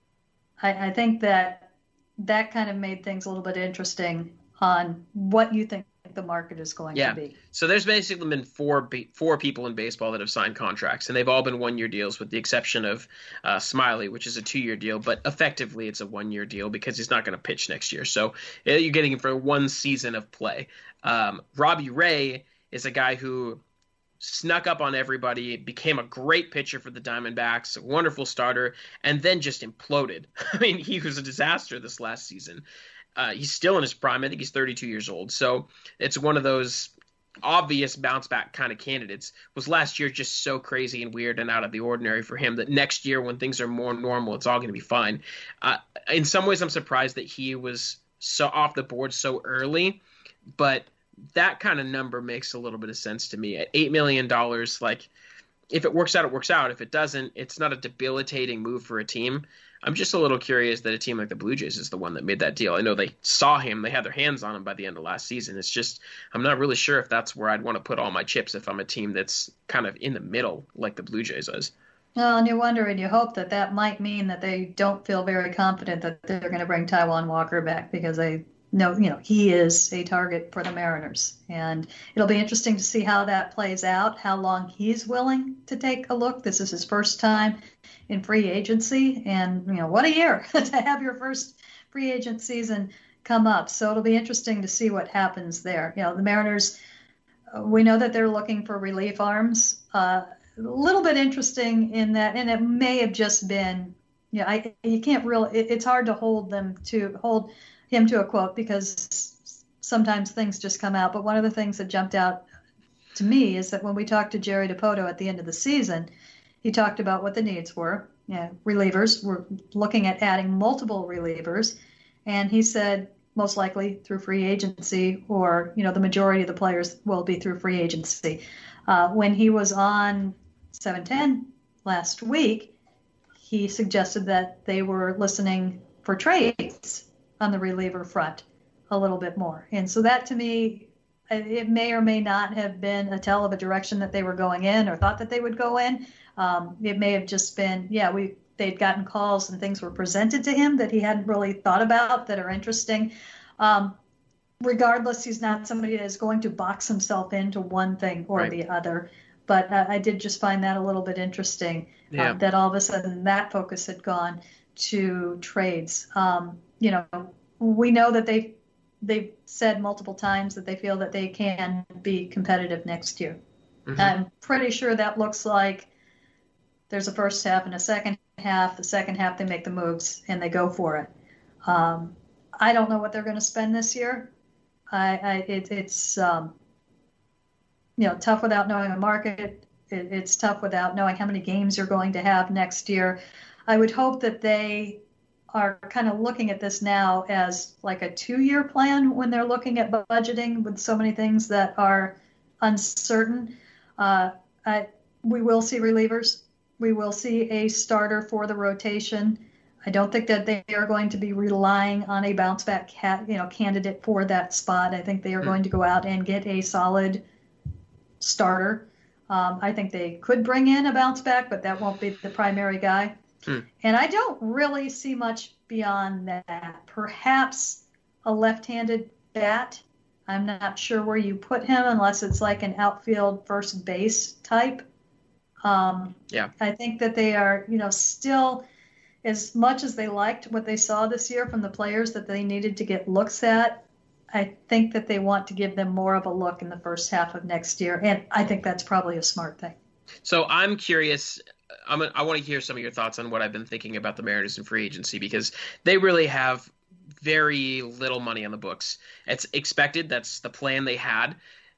I, I think that that kind of made things a little bit interesting on what you think the market is going yeah. to be. So there's basically been four four people in baseball that have signed contracts, and they've all been one-year deals with the exception of uh, Smiley, which is a two-year deal, but effectively it's a one-year deal because he's not going to pitch next year. So you're getting him for one season of play. Um, Robbie Ray is a guy who snuck up on everybody, became a great pitcher for the Diamondbacks, a wonderful starter, and then just imploded. I mean, he was a disaster this last season. Uh, he's still in his prime. I think he's thirty-two years old. So it's one of those obvious bounce back kind of candidates. Was last year just so crazy and weird and out of the ordinary for him that next year when things are more normal, it's all going to be fine. Uh, in some ways, I'm surprised that he was so off the board so early, but that kind of number makes a little bit of sense to me. At eight million dollars, like, if it works out, it works out. If it doesn't, it's not a debilitating move for a team. I'm just a little curious that a team like the Blue Jays is the one that made that deal. I know they saw him. They had their hands on him by the end of last season. It's just, I'm not really sure if that's where I'd want to put all my chips if I'm a team that's kind of in the middle like the Blue Jays is. Well, and you wonder and you hope that that might mean that they don't feel very confident that they're going to bring Taijuan Walker back, because they know, you know, he is a target for the Mariners. And it'll be interesting to see how that plays out, how long he's willing to take a look. This is his first time in free agency, and, you know, what a year to have your first free agent season come up. So it'll be interesting to see what happens there. You know, the Mariners, we know that they're looking for relief arms. Uh, a little bit interesting in that, and it may have just been, you know, I, you can't really, it, it's hard to hold them to, hold him to a quote, because sometimes things just come out. But one of the things that jumped out to me is that when we talked to Jerry Dipoto at the end of the season, he talked about what the needs were. You know, relievers, we're looking at adding multiple relievers. And he said, most likely through free agency, or, you know, the majority of the players will be through free agency. Uh, when he was on seven ten last week, he suggested that they were listening for trades on the reliever front a little bit more. And so that, to me, it may or may not have been a tell of a direction that they were going in or thought that they would go in. Um, it may have just been, yeah, we they'd gotten calls and things were presented to him that he hadn't really thought about that are interesting. Um, regardless, he's not somebody that is going to box himself into one thing or right. the other. But uh, I did just find that a little bit interesting, yeah. uh, that all of a sudden that focus had gone to trades. Um, you know, we know that they they've said multiple times that they feel that they can be competitive next year. Mm-hmm. I'm pretty sure that looks like there's a first half and a second half. The second half, they make the moves and they go for it. Um, I don't know what they're going to spend this year. I, I it, it's um, you know, tough without knowing the market. It, it's tough without knowing how many games you're going to have next year. I would hope that they are kind of looking at this now as like a two-year plan when they're looking at budgeting with so many things that are uncertain. Uh, I, we will see relievers. We will see a starter for the rotation. I don't think that they are going to be relying on a bounce back cat, you know, candidate for that spot. I think they are mm. going to go out and get a solid starter. Um, I think they could bring in a bounce back, but that won't be the primary guy. Mm. And I don't really see much beyond that. Perhaps a left-handed bat. I'm not sure where you put him unless it's like an outfield first base type. Um, yeah. I think that they are, you know, still, as much as they liked what they saw this year from the players that they needed to get looks at, I think that they want to give them more of a look in the first half of next year. And I think that's probably a smart thing. So I'm curious. I'm a, I want to hear some of your thoughts on what I've been thinking about the Mariners in free agency, because they really have very little money on the books. It's expected. That's the plan they had.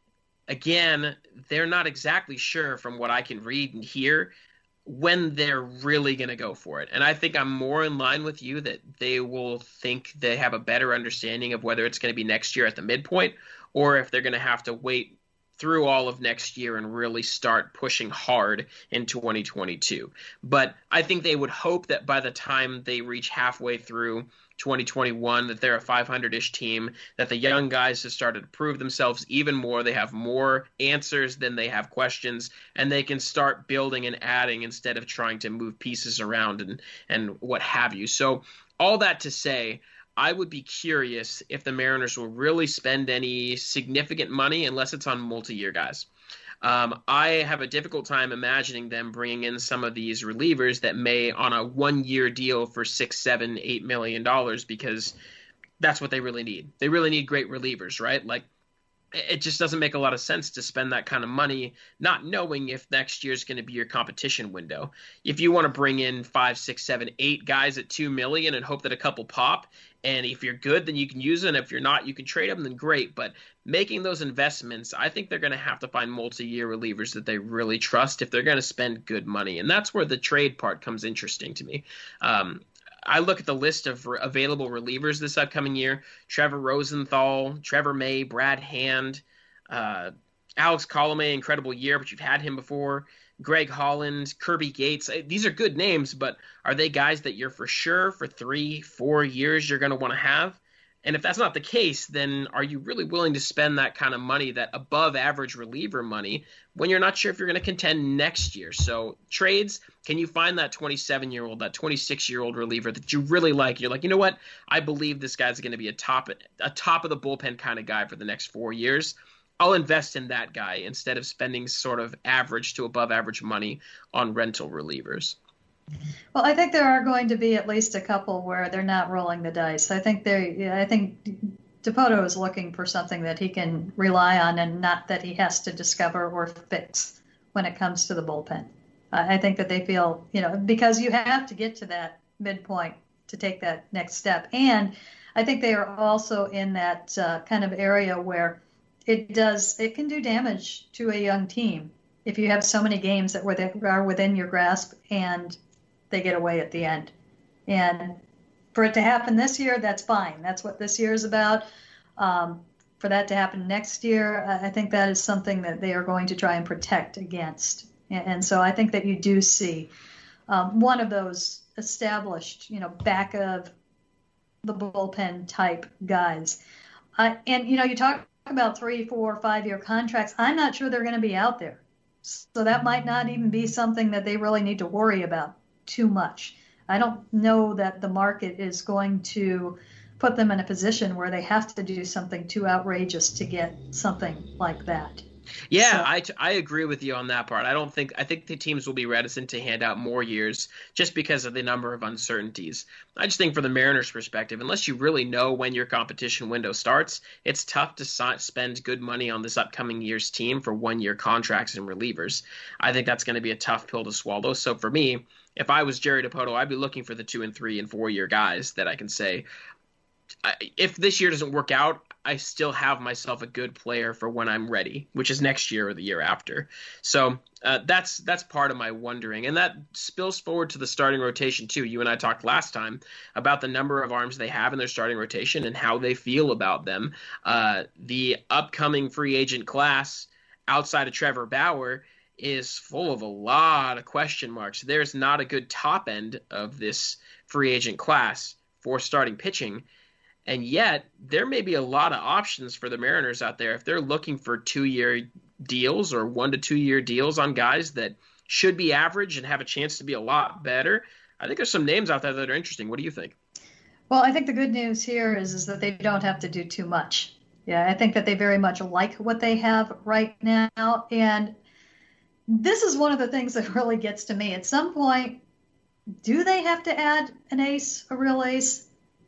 Again, they're not exactly sure from what I can read and hear when they're really going to go for it. And I think I'm more in line with you that they will think they have a better understanding of whether it's going to be next year at the midpoint or if they're going to have to wait through all of next year and really start pushing hard in twenty twenty-two. But I think they would hope that by the time they reach halfway through twenty twenty-one, that they're a five hundred-ish team, that the young guys have started to prove themselves even more. They have more answers than they have questions, and they can start building and adding instead of trying to move pieces around and, and what have you. So all that to say, I would be curious if the Mariners will really spend any significant money unless it's on multi-year guys. Um, I have a difficult time imagining them bringing in some of these relievers that may on a one-year deal for six, seven, eight million dollars, because that's what they really need. They really need great relievers, right? Like, it just doesn't make a lot of sense to spend that kind of money not knowing if next year's going to be your competition window. If you want to bring in five, six, seven, eight guys at two million and hope that a couple pop, and if you're good, then you can use them. If you're not, you can trade them, then great. But making those investments, I think they're going to have to find multi-year relievers that they really trust if they're going to spend good money. And that's where the trade part comes interesting to me. Um, I look at the list of available relievers this upcoming year: Trevor Rosenthal, Trevor May, Brad Hand, Uh, Alex Colomé, incredible year, but you've had him before. Greg Holland, Kirby Gates. These are good names, but are they guys that you're for sure for three, four years you're going to want to have? And if that's not the case, then are you really willing to spend that kind of money, that above average reliever money, when you're not sure if you're going to contend next year? So trades, can you find that twenty-seven-year-old, that twenty-six-year-old reliever that you really like? You're like, you know what? I believe this guy's going to be a top, a top of the bullpen kind of guy for the next four years. I'll invest in that guy instead of spending sort of average to above average money on rental relievers. Well, I think there are going to be at least a couple where they're not rolling the dice. I think they, I think Dipoto is looking for something that he can rely on and not that he has to discover or fix when it comes to the bullpen. I think that they feel, you know, because you have to get to that midpoint to take that next step. And I think they are also in that uh, kind of area where it does, it can do damage to a young team if you have so many games that are within your grasp and they get away at the end. And for it to happen this year, that's fine. That's what this year is about. Um, for that to happen next year, I think that is something that they are going to try and protect against. And, and so I think that you do see um, one of those established, you know, back of the bullpen type guys. Uh, and, you know, you talk about three, four, five-year contracts. I'm not sure they're going to be out there. So that might not even be something that they really need to worry about too much. I don't know that the market is going to put them in a position where they have to do something too outrageous to get something like that. Yeah, so, I, t- I agree with you on that part. I don't think I think the teams will be reticent to hand out more years just because of the number of uncertainties. I just think from the Mariners' perspective, unless you really know when your competition window starts, it's tough to si- spend good money on this upcoming year's team for one-year contracts and relievers. I think that's going to be a tough pill to swallow. So for me, if I was Jerry Dipoto, I'd be looking for the two and three and four-year guys that I can say, I, if this year doesn't work out, I still have myself a good player for when I'm ready, which is next year or the year after. So uh, that's that's part of my wondering. And that spills forward to the starting rotation, too. You and I talked last time about the number of arms they have in their starting rotation and how they feel about them. Uh, the upcoming free agent class outside of Trevor Bauer is full of a lot of question marks. There's not a good top end of this free agent class for starting pitching. And yet, there may be a lot of options for the Mariners out there if they're looking for two-year deals or one- to two-year deals on guys that should be average and have a chance to be a lot better. I think there's some names out there that are interesting. What do you think? Well, I think the good news here is, is that they don't have to do too much. Yeah, I think that they very much like what they have right now. And this is one of the things that really gets to me. At some point, do they have to add an ace, a real ace?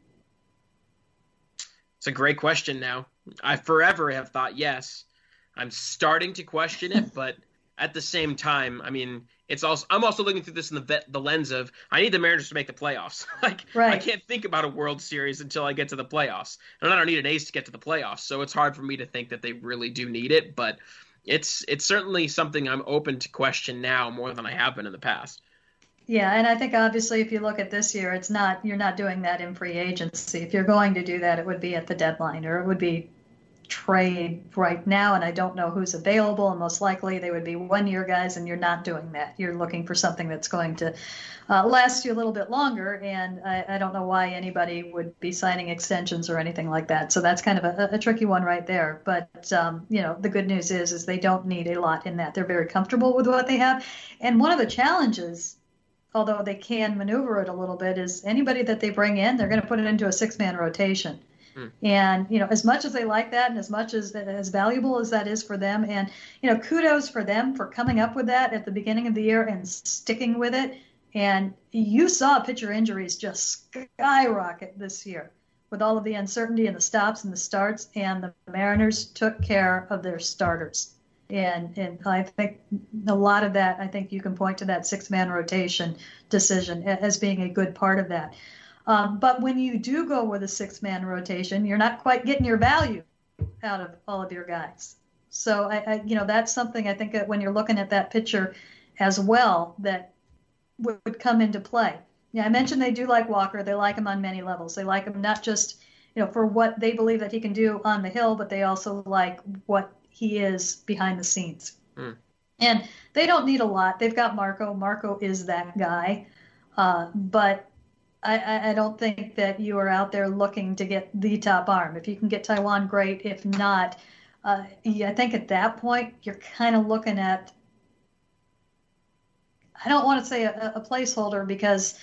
It's a great question now. I forever have thought yes. I'm starting to question it, but at the same time, I mean, it's also I'm also looking through this in the the lens of I need the Mariners to make the playoffs. Like right. I can't think about a World Series until I get to the playoffs. And I don't need an ace to get to the playoffs. So it's hard for me to think that they really do need it, but it's it's certainly something I'm open to question now more than I have been in the past. Yeah, and I think obviously if you look at this year, it's not you're not doing that in free agency. If you're going to do that, it would be at the deadline or it would be trade right now, and I don't know who's available, and most likely they would be one-year guys, and you're not doing that. You're looking for something that's going to uh, last you a little bit longer, and I, I don't know why anybody would be signing extensions or anything like that. So that's kind of a, a tricky one right there. But, um, you know, the good news is, is they don't need a lot in that. They're very comfortable with what they have. And one of the challenges, although they can maneuver it a little bit, is anybody that they bring in, they're going to put it into a six-man rotation. Hmm. And, you know, as much as they like that and as much as as valuable as that is for them, and, you know, kudos for them for coming up with that at the beginning of the year and sticking with it. And you saw pitcher injuries just skyrocket this year with all of the uncertainty and the stops and the starts, and the Mariners took care of their starters. And and I think a lot of that, I think you can point to that six-man rotation decision as being a good part of that. Um, but when you do go with a six-man rotation, you're not quite getting your value out of all of your guys. So, I, I you know, that's something I think that when you're looking at that pitcher as well that would, would come into play. Yeah, I mentioned they do like Walker. They like him on many levels. They like him not just, you know, for what they believe that he can do on the hill, but they also like what he is behind the scenes. Mm. And they don't need a lot. They've got Marco. Marco is that guy. Uh, but I, I don't think that you are out there looking to get the top arm. If you can get Taijuan, great. If not, uh, yeah, I think at that point you're kind of looking at, I don't want to say a, a placeholder, because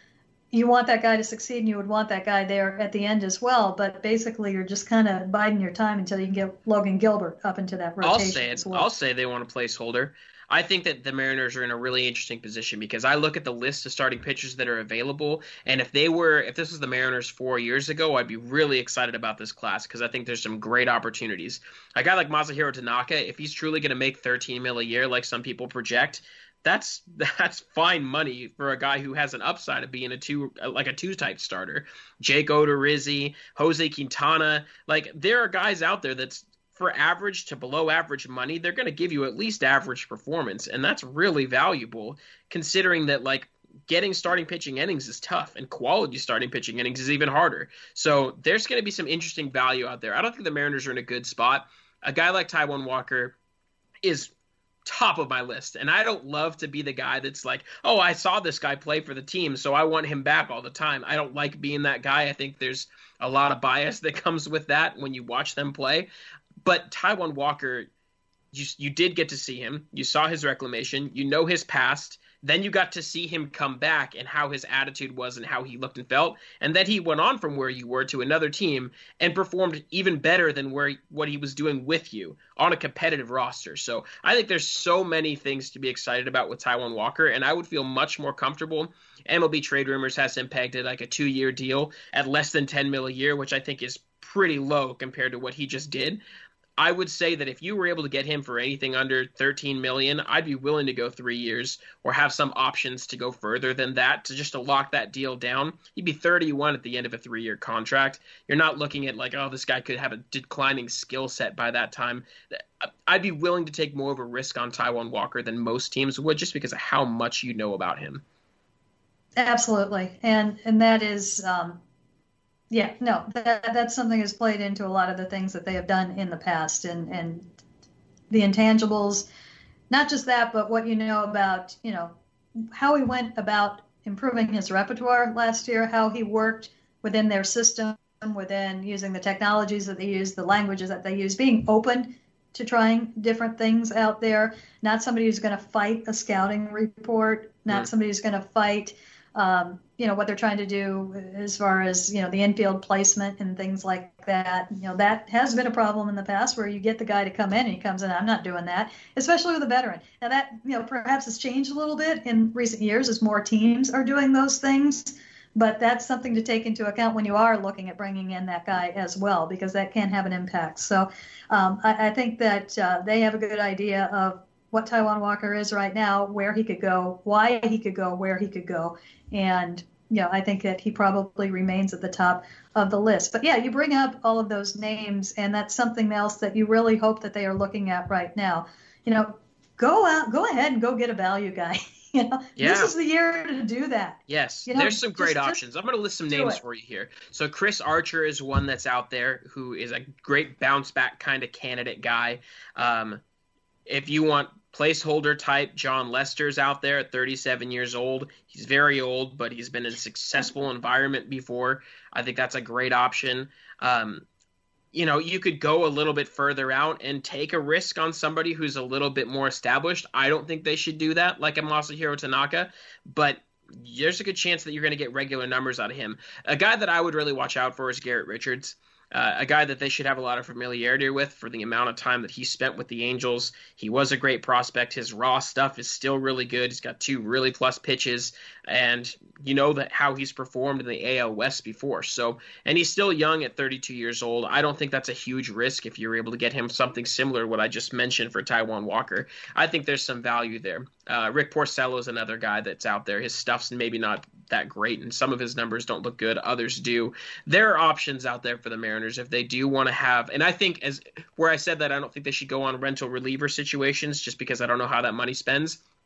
you want that guy to succeed and you would want that guy there at the end as well. But basically you're just kind of biding your time until you can get Logan Gilbert up into that rotation. I'll say it. As well. I'll say they want a placeholder. I think that the Mariners are in a really interesting position because I look at the list of starting pitchers that are available, and if they were, if this was the Mariners four years ago, I'd be really excited about this class because I think there's some great opportunities. A guy like Masahiro Tanaka, if he's truly going to make thirteen mil a year, like some people project, that's that's fine money for a guy who has an upside of being a two like a two type starter. Jake Odorizzi, Jose Quintana, like there are guys out there that's for average to below average money, they're going to give you at least average performance. And that's really valuable considering that like getting starting pitching innings is tough and quality starting pitching innings is even harder. So there's going to be some interesting value out there. I don't think the Mariners are in a good spot. A guy like Taijuan Walker is top of my list. And I don't love to be the guy that's like, oh, I saw this guy play for the team, so I want him back all the time. I don't like being that guy. I think there's a lot of bias that comes with that when you watch them play. But Taijuan Walker, you, you did get to see him. You saw his reclamation. You know his past. Then you got to see him come back and how his attitude was and how he looked and felt. And then he went on from where you were to another team and performed even better than where what he was doing with you on a competitive roster. So I think there's so many things to be excited about with Taijuan Walker, and I would feel much more comfortable. M L B Trade Rumors has him pegged at like a two-year deal at less than ten mil a year, which I think is pretty low compared to what he just did. I would say that if you were able to get him for anything under thirteen million dollars, I'd be willing to go three years or have some options to go further than that to just to lock that deal down. He'd be thirty-one at the end of a three-year contract. You're not looking at like, oh, this guy could have a declining skill set by that time. I'd be willing to take more of a risk on Taijuan Walker than most teams would just because of how much you know about him. Absolutely. And and that is um... – Yeah, no, that, that's something that's played into a lot of the things that they have done in the past, and, and the intangibles, not just that, but what you know about, you know, how he went about improving his repertoire last year, how he worked within their system, within using the technologies that they use, the languages that they use, being open to trying different things out there, not somebody who's going to fight a scouting report, not mm. somebody who's going to fight Um, you know, what they're trying to do as far as, you know, the infield placement and things like that. You know, that has been a problem in the past where you get the guy to come in and he comes in, I'm not doing that, especially with a veteran. Now that, you know, perhaps has changed a little bit in recent years as more teams are doing those things. But that's something to take into account when you are looking at bringing in that guy as well, because that can have an impact. So um, I, I think that uh, they have a good idea of what Taijuan Walker is right now, where he could go, why he could go, where he could go. And, you know, I think that he probably remains at the top of the list. But, yeah, you bring up all of those names, and that's something else that you really hope that they are looking at right now. You know, go out, go ahead and go get a value guy. You know, yeah. This is the year to do that. Yes, you know, there's some great just, options. I'm going to list some names for you here. So Chris Archer is one that's out there who is a great bounce-back kind of candidate guy. Um, if you want placeholder type, John Lester's out there at thirty-seven years old. He's very old, but he's been in a successful environment before. I think that's a great option. Um, you know, you could go a little bit further out and take a risk on somebody who's a little bit more established. I don't think they should do that, like a Masahiro Tanaka, but there's a good chance that you're going to get regular numbers out of him. A guy that I would really watch out for is Garrett Richards. Uh, a guy that they should have a lot of familiarity with for the amount of time that he spent with the Angels. He was a great prospect. His raw stuff is still really good. He's got two really plus pitches, and you know that how he's performed in the A L West before. So, and he's still young at thirty-two years old. I don't think that's a huge risk if you're able to get him something similar to what I just mentioned for Taijuan Walker. I think there's some value there. Uh, Rick Porcello is another guy that's out there. His stuff's maybe not that great, and some of his numbers don't look good. Others do. There are options out there for the Mariners if they do want to have, and I think as where I said that I don't think they should go on rental reliever situations just because I don't know how that money spends.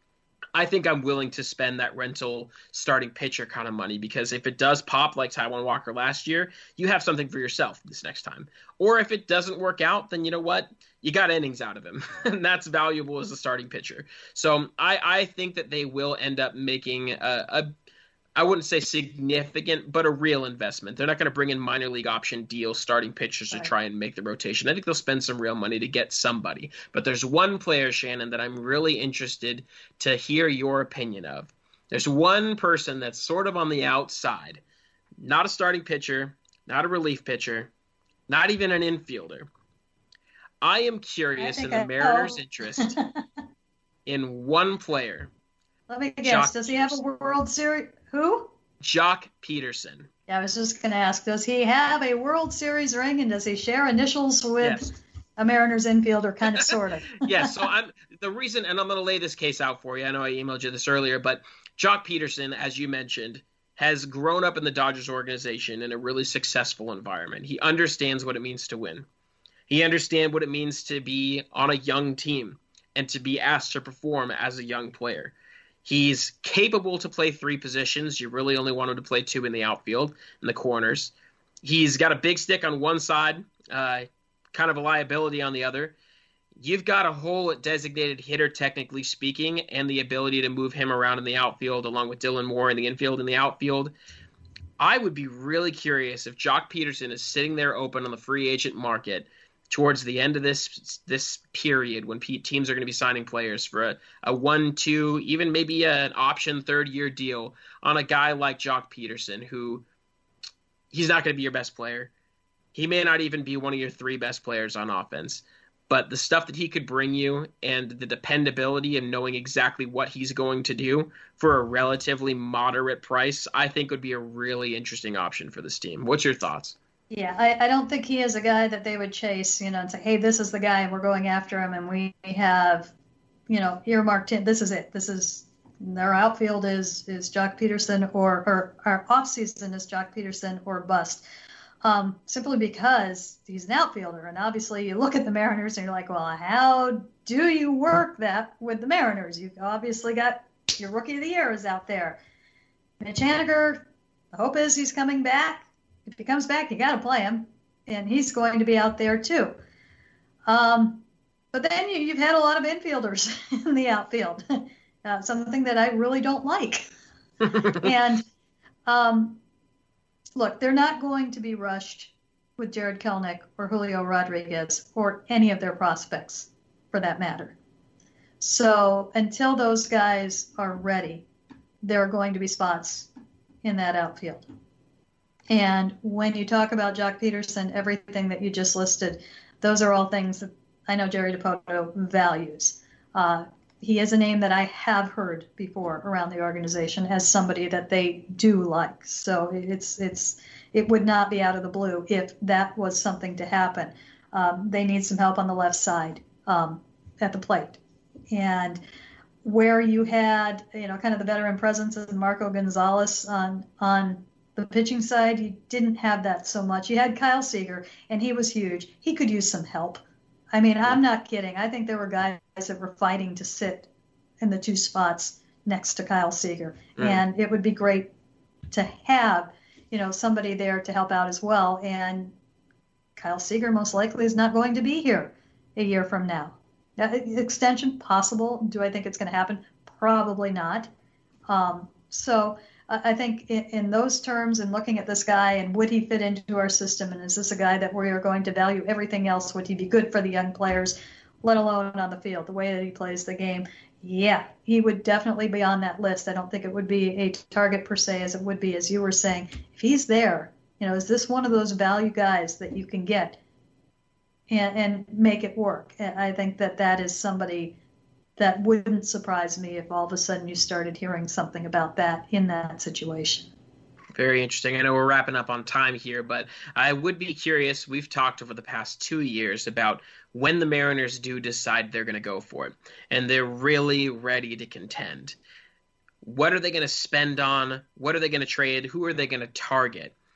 I think I'm willing to spend that rental starting pitcher kind of money, because if it does pop like Taijuan Walker last year, you have something for yourself this next time. Or if it doesn't work out, then you know what? You got innings out of him, and that's valuable as a starting pitcher. So I, I think that they will end up making a, a I wouldn't say significant, but a real investment. They're not going to bring in minor league option deal starting pitchers to try and make the rotation. I think they'll spend some real money to get somebody. But there's one player, Shannon, that I'm really interested to hear your opinion of. There's one person that's sort of on the outside, not a starting pitcher, not a relief pitcher, not even an infielder. I am curious I in the I Mariners' interest in one player. Let me guess. Joc Does he have a World Series? Who? Joc Pederson. Yeah, I was just going to ask, does he have a World Series ring, and does he share initials with yes. a Mariners infielder, kind of, sort of? Yes, so I'm the reason, and I'm going to lay this case out for you. I know I emailed you this earlier, but Joc Pederson, as you mentioned, has grown up in the Dodgers organization in a really successful environment. He understands what it means to win. He understands what it means to be on a young team and to be asked to perform as a young player. He's capable to play three positions. You really only want him to play two in the outfield, in the corners. He's got a big stick on one side, uh, kind of a liability on the other. You've got a whole designated hitter, technically speaking, and the ability to move him around in the outfield along with Dylan Moore in the infield and the outfield. I would be really curious if Joc Pederson is sitting there open on the free agent market towards the end of this this period when P- teams are going to be signing players for a, a one, two, even maybe a, an option third-year deal on a guy like Joc Pederson, who he's not going to be your best player. He may not even be one of your three best players on offense. But the stuff that he could bring you and the dependability and knowing exactly what he's going to do for a relatively moderate price, I think would be a really interesting option for this team. What's your thoughts? Yeah, I, I don't think he is a guy that they would chase, you know, and say, hey, this is the guy, and we're going after him, and we have, you know, earmarked him. This is it. This is their outfield is is Joc Pederson, or, or our offseason is Joc Pederson or bust. Um, simply because he's an outfielder. And obviously you look at the Mariners and you're like, well, how do you work that with the Mariners? You've obviously got your rookie of the year is out there. Mitch Haniger, the hope is he's coming back. If he comes back, you got to play him, and he's going to be out there too. Um, but then you, you've had a lot of infielders in the outfield, uh, something that I really don't like. and um, look, they're not going to be rushed with Jared Kelenic or Julio Rodriguez or any of their prospects, for that matter. So until those guys are ready, there are going to be spots in that outfield. And when you talk about Joc Pederson, everything that you just listed, those are all things that I know Jerry Dipoto values. Uh, he is a name that I have heard before around the organization as somebody that they do like. So it's it's it would not be out of the blue if that was something to happen. Um, they need some help on the left side um, at the plate. And where you had, you know, kind of the veteran presence of Marco Gonzalez on on the pitching side, you didn't have that so much. You had Kyle Seager, and he was huge. He could use some help. I mean, I'm not kidding. I think there were guys that were fighting to sit in the two spots next to Kyle Seager. Mm. And it would be great to have, you know, somebody there to help out as well. And Kyle Seager most likely is not going to be here a year from now. Uh, extension, possible. Do I think it's going to happen? Probably not. Um, so I think in, in those terms, and looking at this guy and would he fit into our system, and is this a guy that we are going to value everything else? Would he be good for the young players, let alone on the field, the way that he plays the game? Yeah, he would definitely be on that list. I don't think it would be a target per se as it would be, as you were saying. If he's there, you know, is this one of those value guys that you can get and, and make it work? And I think that that is somebody that wouldn't surprise me if all of a sudden you started hearing something about that in that situation. Very interesting. I know we're wrapping up on time here, but I would be curious. We've talked over the past two years about when the Mariners do decide they're going to go for it, and they're really ready to contend. What are they going to spend on? What are they going to trade? Who are they going to target?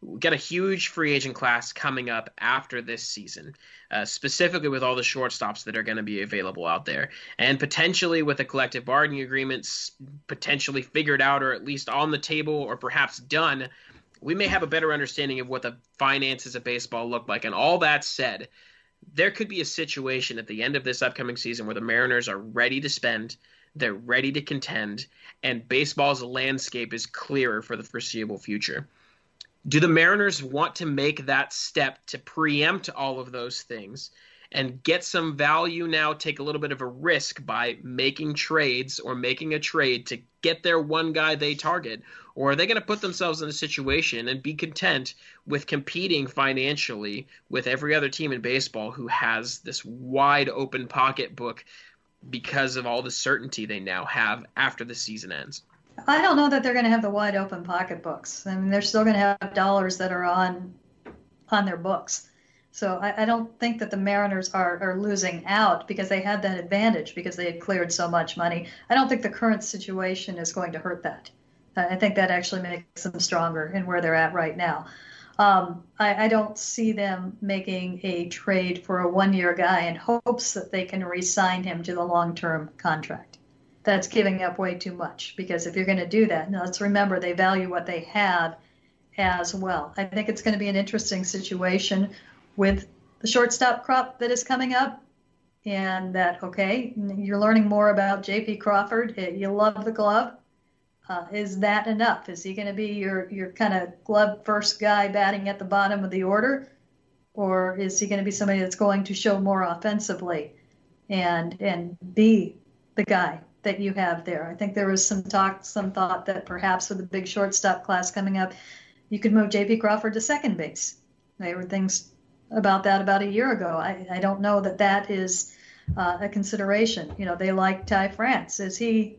We've got a huge free agent class coming up after this season, uh, specifically with all the shortstops that are going to be available out there. And potentially with the collective bargaining agreements potentially figured out or at least on the table or perhaps done, we may have a better understanding of what the finances of baseball look like. And all that said, there could be a situation at the end of this upcoming season where the Mariners are ready to spend, they're ready to contend, and baseball's landscape is clearer for the foreseeable future. Do the Mariners want to make that step to preempt all of those things and get some value now, take a little bit of a risk by making trades or making a trade to get their one guy they target? Or are they going to put themselves in a situation and be content with competing financially with every other team in baseball who has this wide open pocketbook because of all the certainty they now have after the season ends? I don't know that they're going to have the wide open pocketbooks. I mean, they're still going to have dollars that are on on their books. So I, I don't think that the Mariners are, are losing out because they had that advantage because they had cleared so much money. I don't think the current situation is going to hurt that. I think that actually makes them stronger in where they're at right now. Um, I, I don't see them making a trade for a one-year guy in hopes that they can re-sign him to the long-term contract. That's giving up way too much because if you're going to do that, now let's remember they value what they have as well. I think it's going to be an interesting situation with the shortstop crop that is coming up, and that, okay, you're learning more about J P Crawford. You love the glove. Uh, is that enough? Is he going to be your, your kind of glove first guy batting at the bottom of the order? Or is he going to be somebody that's going to show more offensively and and be the guy that you have there? I think there was some talk, some thought that perhaps with the big shortstop class coming up, you could move J P Crawford to second base. There were things about that about a year ago. I, I don't know that that is uh, a consideration. You know, they like Ty France. Is he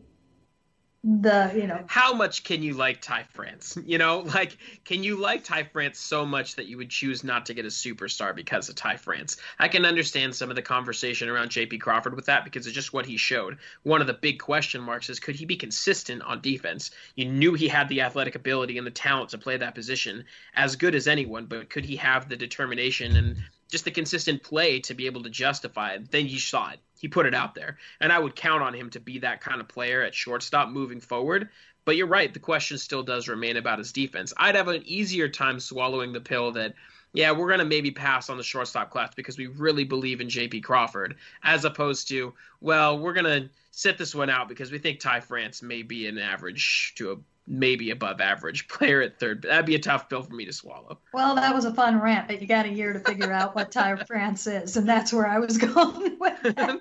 the, you know. How much can you like Ty France? You know, like, can you like Ty France so much that you would choose not to get a superstar because of Ty France? I can understand some of the conversation around J P Crawford with that because it's just what he showed. One of the big question marks is, could he be consistent on defense? You knew he had the athletic ability and the talent to play that position as good as anyone, but could he have the determination and just the consistent play to be able to justify it? Then you saw it. He put it out there. And I would count on him to be that kind of player at shortstop moving forward. But you're right. The question still does remain about his defense. I'd have an easier time swallowing the pill that, yeah, we're going to maybe pass on the shortstop class because we really believe in J P Crawford, as opposed to, well, we're going to sit this one out because we think Ty France may be an average to a maybe above average player at third. That'd be a tough pill for me to swallow. Well, that was a fun rant, but you got a year to figure out what Ty France is, and that's where I was going with that.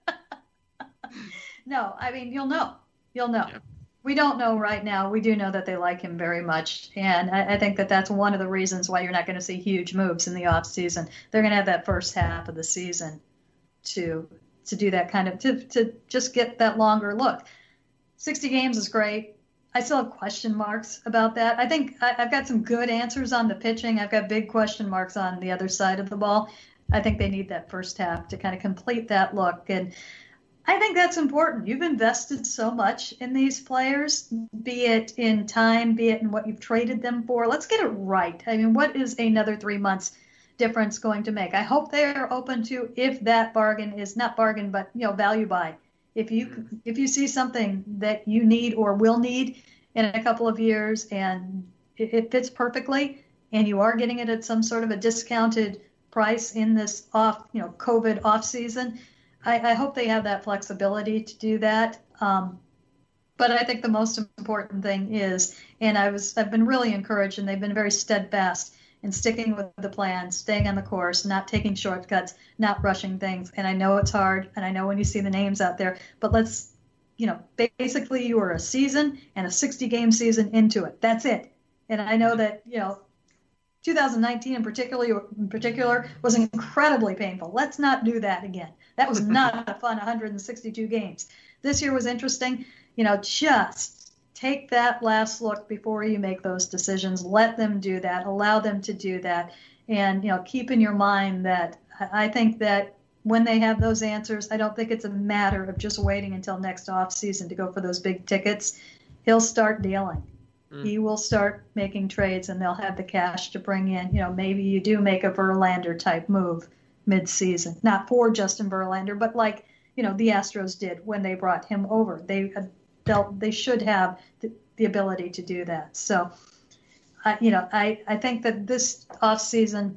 No, I mean, you'll know. You'll know. Yeah. We don't know right now. We do know that they like him very much, and I, I think that that's one of the reasons why you're not going to see huge moves in the off season. They're going to have that first half of the season to to do that kind of to to just get that longer look. sixty games is great. I still have question marks about that. I think I, I've got some good answers on the pitching. I've got big question marks on the other side of the ball. I think they need that first half to kind of complete that look. And I think that's important. You've invested so much in these players, be it in time, be it in what you've traded them for. Let's get it right. I mean, what is another three months difference going to make? I hope they are open to, if that bargain is not bargain, but, you know, value buy. If you if you see something that you need or will need in a couple of years and it, it fits perfectly and you are getting it at some sort of a discounted price in this off, you know, COVID off season, I, I hope they have that flexibility to do that. Um, but I think the most important thing is, and I was I've been really encouraged, and they've been very steadfast and sticking with the plan, staying on the course, not taking shortcuts, not rushing things. And I know it's hard, and I know when you see the names out there, but let's, you know, basically you are a season and a sixty-game season into it. That's it. And I know that, you know, two thousand nineteen in particular, in particular was incredibly painful. Let's not do that again. That was not a fun one hundred sixty-two games. This year was interesting. You know, just take that last look before you make those decisions. Let them do that. Allow them to do that. And, you know, keep in your mind that I think that when they have those answers, I don't think it's a matter of just waiting until next off season to go for those big tickets. He'll start dealing. mm. he will start making trades, and they'll have the cash to bring in. You know, maybe you do make a Verlander type move mid-season, not for Justin Verlander, but like, you know, the Astros did when they brought him over. They they'll, they should have the, the ability to do that. So, I, you know, I, I think that this offseason,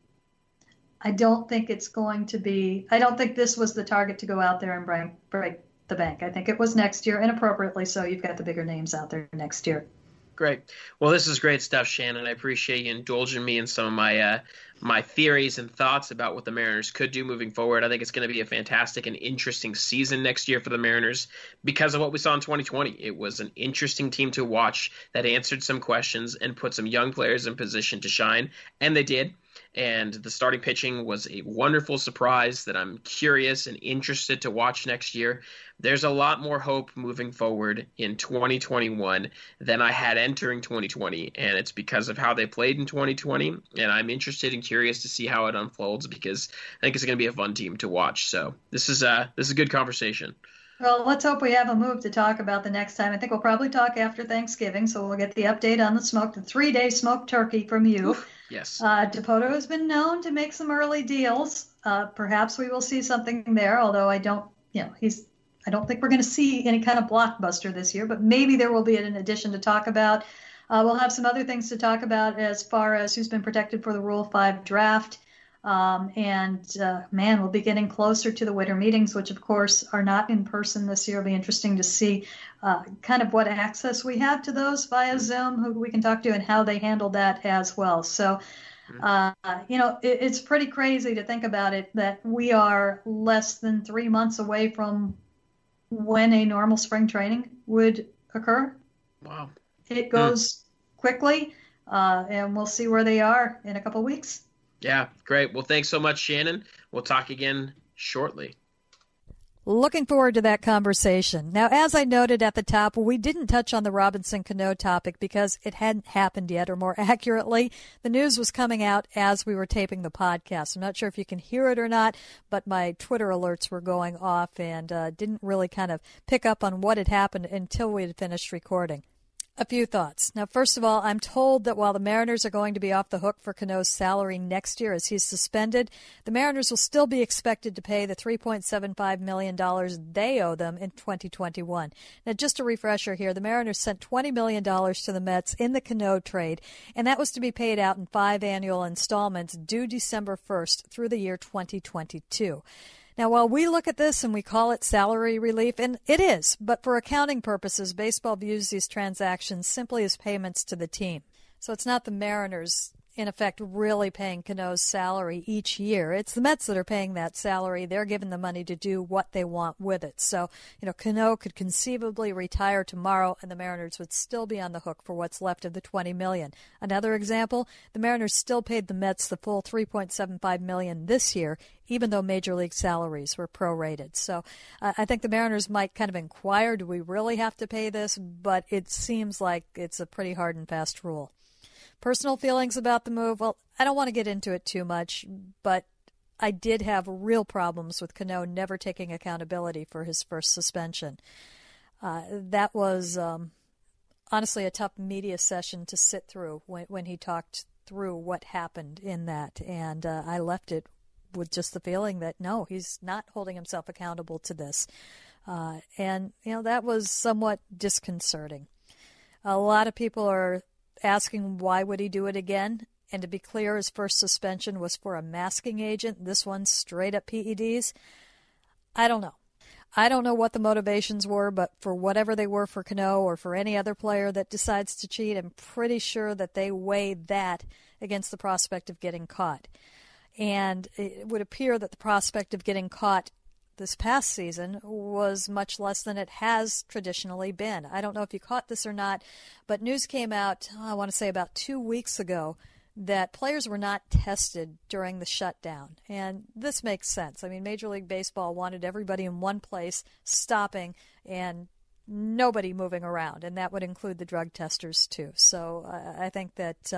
I don't think it's going to be, I don't think this was the target to go out there and break, break the bank. I think it was next year, inappropriately so. You've got the bigger names out there next year. Great. Well, this is great stuff, Shannon. I appreciate you indulging me in some of my uh, my theories and thoughts about what the Mariners could do moving forward. I think it's going to be a fantastic and interesting season next year for the Mariners because of what we saw in twenty twenty. It was an interesting team to watch that answered some questions and put some young players in position to shine, and they did. And the starting pitching was a wonderful surprise that I'm curious and interested to watch next year. There's a lot more hope moving forward in twenty twenty-one than I had entering twenty twenty, and it's because of how they played in twenty twenty, and I'm interested and curious to see how it unfolds because I think it's going to be a fun team to watch. So this is uh, this is a good conversation. Well, let's hope we have a move to talk about the next time. I think we'll probably talk after Thanksgiving, so we'll get the update on the smoke, the three-day smoked turkey from you. Oof, yes. Uh, Dipoto has been known to make some early deals. Uh, perhaps we will see something there, although I don't, you know, he's, I don't think we're going to see any kind of blockbuster this year, but maybe there will be an addition to talk about. Uh, we'll have some other things to talk about as far as who's been protected for the Rule five draft. Um, and, uh, man, we'll be getting closer to the winter meetings, which, of course, are not in person this year. It'll be interesting to see uh, kind of what access we have to those via Zoom, who we can talk to, and how they handle that as well. So, uh, you know, it, it's pretty crazy to think about it, that we are less than three months away from when a normal spring training would occur. Wow. It goes mm. quickly, uh, and we'll see where they are in a couple of weeks. Yeah, great. Well, thanks so much, Shannon. We'll talk again shortly. Looking forward to that conversation. Now, as I noted at the top, we didn't touch on the Robinson Cano topic because it hadn't happened yet, or more accurately, the news was coming out as we were taping the podcast. I'm not sure if you can hear it or not, but my Twitter alerts were going off and uh, didn't really kind of pick up on what had happened until we had finished recording. A few thoughts. Now, first of all, I'm told that while the Mariners are going to be off the hook for Cano's salary next year as he's suspended, the Mariners will still be expected to pay the three point seven five million dollars they owe them in twenty twenty-one. Now, just a refresher here, the Mariners sent twenty million dollars to the Mets in the Cano trade, and that was to be paid out in five annual installments due December first through the year twenty twenty-two. Now, while we look at this and we call it salary relief, and it is, but for accounting purposes, baseball views these transactions simply as payments to the team. So it's not the Mariners, in effect, really paying Cano's salary each year. It's the Mets that are paying that salary. They're given the money to do what they want with it. So, you know, Cano could conceivably retire tomorrow, and the Mariners would still be on the hook for what's left of the twenty million dollars. Another example, the Mariners still paid the Mets the full three point seven five million dollars this year, even though Major League salaries were prorated. So uh, I think the Mariners might kind of inquire, do we really have to pay this? But it seems like it's a pretty hard and fast rule. Personal feelings about the move, well, I don't want to get into it too much, but I did have real problems with Cano never taking accountability for his first suspension. Uh, that was um, honestly a tough media session to sit through when, when he talked through what happened in that, and uh, I left it with just the feeling that, no, he's not holding himself accountable to this. Uh, and, you know, that was somewhat disconcerting. A lot of people are asking why would he do it again, and to be clear, his first suspension was for a masking agent. This one's straight up P E Ds. I don't know. I don't know what the motivations were, but for whatever they were for Cano or for any other player that decides to cheat, I'm pretty sure that they weighed that against the prospect of getting caught. And it would appear that the prospect of getting caught this past season was much less than it has traditionally been. I don't know if you caught this or not, but news came out, I want to say about two weeks ago, that players were not tested during the shutdown. And this makes sense. I mean, Major League Baseball wanted everybody in one place, stopping, and nobody moving around, and that would include the drug testers too. So uh, I think that um,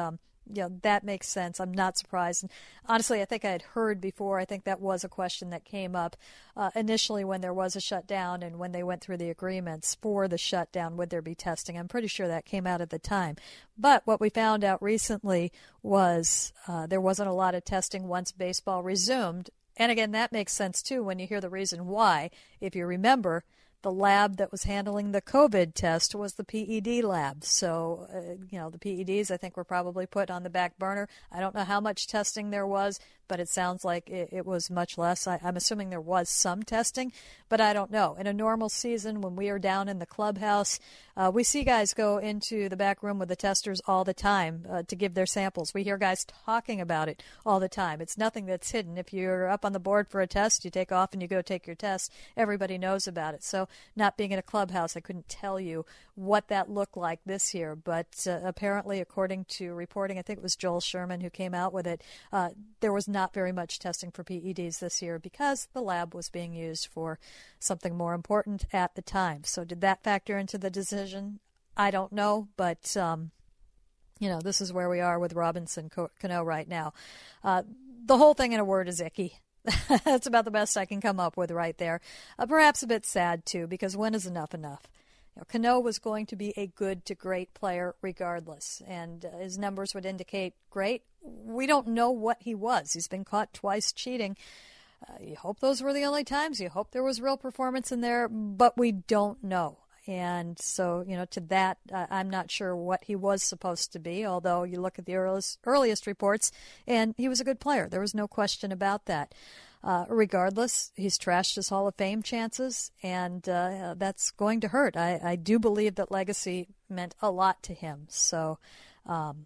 you know, that makes sense. I'm not surprised. And honestly, I think I had heard before. I think that was a question that came up uh, initially when there was a shutdown and when they went through the agreements for the shutdown, would there be testing? I'm pretty sure that came out at the time. But what we found out recently was uh, there wasn't a lot of testing once baseball resumed. And again, that makes sense, too, when you hear the reason why. If you remember, the lab that was handling the COVID test was the P E D lab. So, uh, you know, the P E Ds, I think, were probably put on the back burner. I don't know how much testing there was, but it sounds like it, it was much less. I, I'm assuming there was some testing, but I don't know. In a normal season, when we are down in the clubhouse, uh, we see guys go into the back room with the testers all the time uh, to give their samples. We hear guys talking about it all the time. It's nothing that's hidden. If you're up on the board for a test, you take off and you go take your test. Everybody knows about it. So not being in a clubhouse, I couldn't tell you what that looked like this year. But uh, apparently, according to reporting, I think it was Joel Sherman who came out with it, uh, there was not very much testing for P E Ds this year because the lab was being used for something more important at the time. So did that factor into the decision? I don't know, but um, you know, this is where we are with Robinson Cano right now. Uh, the whole thing in a word is icky. That's about the best I can come up with right there. Uh, perhaps a bit sad, too, because when is enough enough? You know, Cano was going to be a good to great player regardless, and uh, his numbers would indicate great. We don't know what he was. He's been caught twice cheating. Uh, you hope those were the only times. You hope there was real performance in there, but we don't know. And so, you know, to that, uh, I'm not sure what he was supposed to be, although you look at the earliest, earliest reports, and he was a good player. There was no question about that. Uh, regardless, he's trashed his Hall of Fame chances, and uh, that's going to hurt. I, I do believe that legacy meant a lot to him. So, um,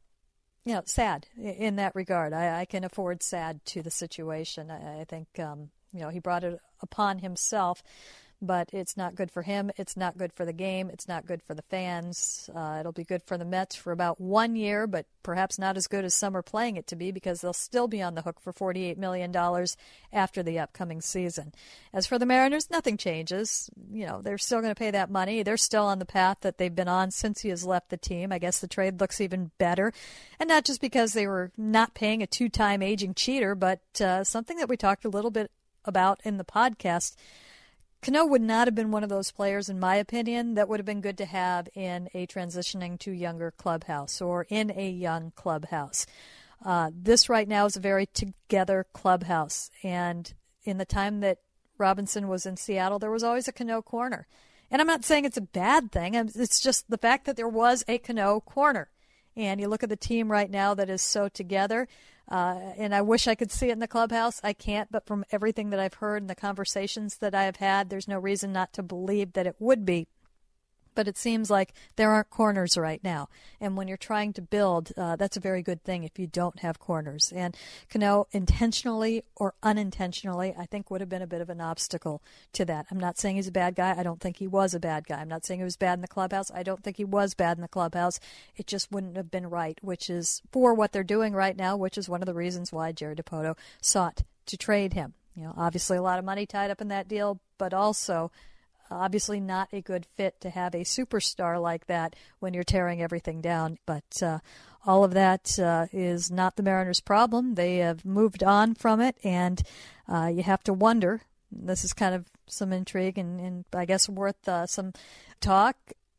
you know, sad in that regard. I, I can afford sad to the situation. I, I think, um, you know, he brought it upon himself. But it's not good for him. It's not good for the game. It's not good for the fans. Uh, it'll be good for the Mets for about one year, but perhaps not as good as some are playing it to be because they'll still be on the hook for forty-eight million dollars after the upcoming season. As for the Mariners, nothing changes. You know, they're still going to pay that money. They're still on the path that they've been on since he has left the team. I guess the trade looks even better. And not just because they were not paying a two-time aging cheater, but uh, something that we talked a little bit about in the podcast. Cano would not have been one of those players, in my opinion, that would have been good to have in a transitioning to younger clubhouse or in a young clubhouse. Uh, this right now is a very together clubhouse. And in the time that Robinson was in Seattle, there was always a Cano corner. And I'm not saying it's a bad thing. It's just the fact that there was a Cano corner. And you look at the team right now that is so together. Uh, and I wish I could see it in the clubhouse. I can't, but from everything that I've heard and the conversations that I have had, there's no reason not to believe that it would be. But it seems like there aren't corners right now. And when you're trying to build, uh, that's a very good thing if you don't have corners. And Cano, intentionally or unintentionally, I think would have been a bit of an obstacle to that. I'm not saying he's a bad guy. I don't think he was a bad guy. I'm not saying he was bad in the clubhouse. I don't think he was bad in the clubhouse. It just wouldn't have been right, which is for what they're doing right now, which is one of the reasons why Jerry Dipoto sought to trade him. You know, obviously a lot of money tied up in that deal, but also obviously not a good fit to have a superstar like that when you're tearing everything down. But uh, all of that uh, is not the Mariners' problem. They have moved on from it, and uh, you have to wonder. This is kind of some intrigue and, and I guess worth uh, some talk.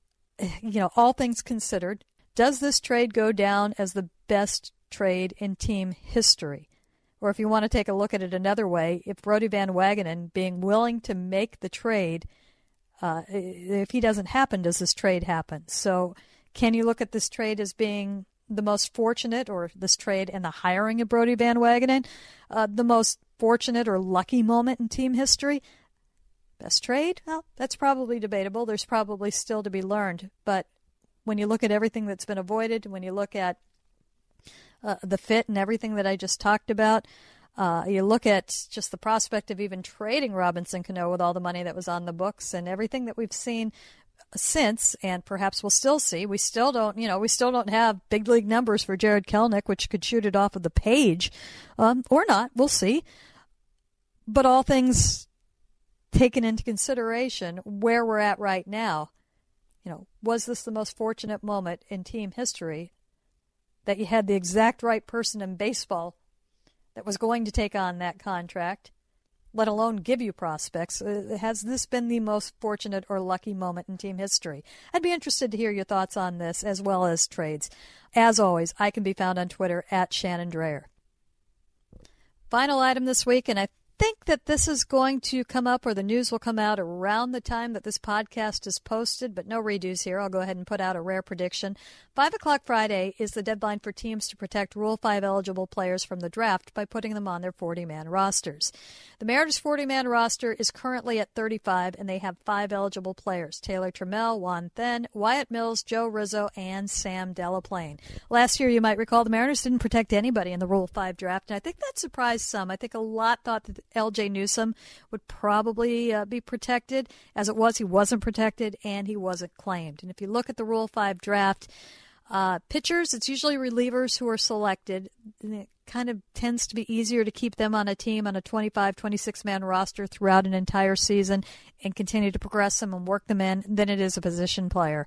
You know, all things considered, does this trade go down as the best trade in team history? Or if you want to take a look at it another way, if Brodie Van Wagenen being willing to make the trade, Uh, if he doesn't happen, does this trade happen? So can you look at this trade as being the most fortunate, or this trade and the hiring of Brodie Van Wagenen, uh, the most fortunate or lucky moment in team history? Best trade? Well, that's probably debatable. There's probably still to be learned. But when you look at everything that's been avoided, when you look at uh, the fit and everything that I just talked about, Uh, you look at just the prospect of even trading Robinson Cano with all the money that was on the books and everything that we've seen since, and perhaps we'll still see. We still don't, you know, we still don't have big league numbers for Jared Kelenic, which could shoot it off of the page, um, or not. We'll see. But all things taken into consideration, where we're at right now, you know, was this the most fortunate moment in team history? that you had the exact right person in baseball that was going to take on that contract, let alone give you prospects. Uh, has this been the most fortunate or lucky moment in team history? I'd be interested to hear your thoughts on this as well as trades. As always, I can be found on Twitter at Shannon Drayer. Final item this week, and I think that this is going to come up, or the news will come out around the time that this podcast is posted, but no redos here. I'll go ahead and put out a rare prediction. five o'clock Friday is the deadline for teams to protect Rule five eligible players from the draft by putting them on their forty-man rosters. The Mariners' forty-man roster is currently at thirty-five, and they have five eligible players: Taylor Trammell, Juan Then, Wyatt Mills, Joe Rizzo, and Sam Delaplane. Last year, you might recall, the Mariners didn't protect anybody in the Rule five draft, and I think that surprised some. I think a lot thought that L J Newsome would probably uh, be protected. As it was, he wasn't protected, and he wasn't claimed. And if you look at the Rule five draft, uh, pitchers, it's usually relievers who are selected. And it kind of tends to be easier to keep them on a team on a twenty-five, twenty-six-man roster throughout an entire season and continue to progress them and work them in than it is a position player.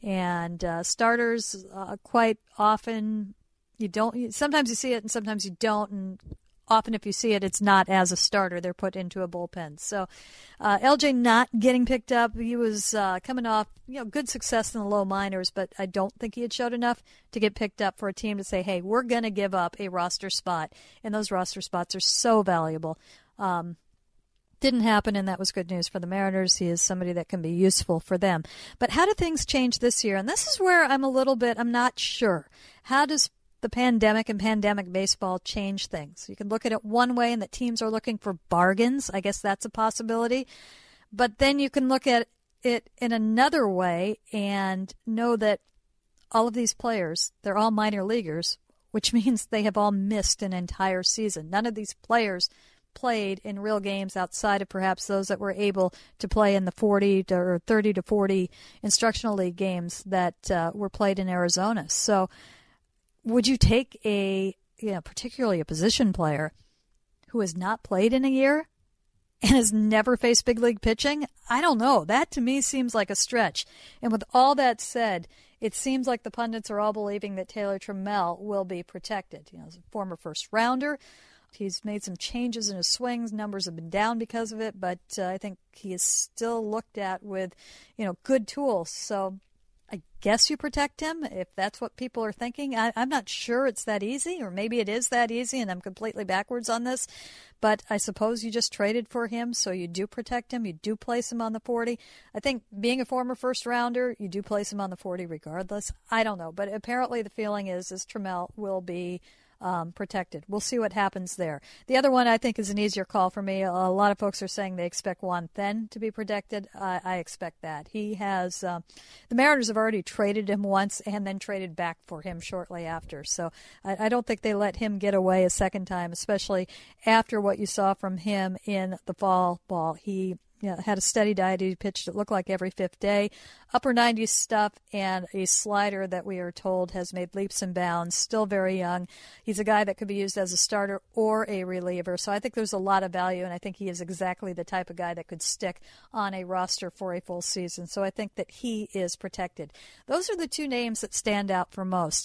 And uh, starters, uh, quite often, you don't. Sometimes you see it and sometimes you don't, and often if you see it, it's not as a starter. They're put into a bullpen. So uh, L J not getting picked up. He was uh, coming off you know good success in the low minors, but I don't think he had showed enough to get picked up for a team to say, hey, we're going to give up a roster spot. And those roster spots are so valuable. Um, didn't happen, and that was good news for the Mariners. He is somebody that can be useful for them. But how do things change this year? And this is where I'm a little bit, I'm not sure. How does the pandemic and pandemic baseball change things? You can look at it one way and that teams are looking for bargains. I guess that's a possibility. But then you can look at it in another way and know that all of these players, they're all minor leaguers, which means they have all missed an entire season. None of these players played in real games outside of perhaps those that were able to play in the forty to, or thirty to forty instructional league games that uh, were played in Arizona. So would you take a, you know, particularly a position player who has not played in a year and has never faced big league pitching? I don't know. That to me seems like a stretch. And with all that said, it seems like the pundits are all believing that Taylor Trammell will be protected. You know, as a former first rounder, he's made some changes in his swings. Numbers have been down because of it, but uh, I think he is still looked at with, you know, good tools. So I guess you protect him if that's what people are thinking. I, I'm not sure it's that easy, or maybe it is that easy and I'm completely backwards on this. But I suppose you just traded for him, so you do protect him. You do place him on the forty. I think being a former first rounder, you do place him on the forty regardless. I don't know, but apparently the feeling is, is Trammell will be Um, protected. We'll see what happens there. The other one I think is an easier call for me. A lot of folks are saying they expect Juan Then to be protected. I, I expect that. He has, uh, the Mariners have already traded him once and then traded back for him shortly after. So I, I don't think they let him get away a second time, especially after what you saw from him in the fall ball. He You know, had a steady diet. He pitched, it looked like every fifth day. Upper nineties stuff and a slider that we are told has made leaps and bounds. Still very young. He's a guy that could be used as a starter or a reliever. So I think there's a lot of value, and I think he is exactly the type of guy that could stick on a roster for a full season. So I think that he is protected. Those are the two names that stand out for most.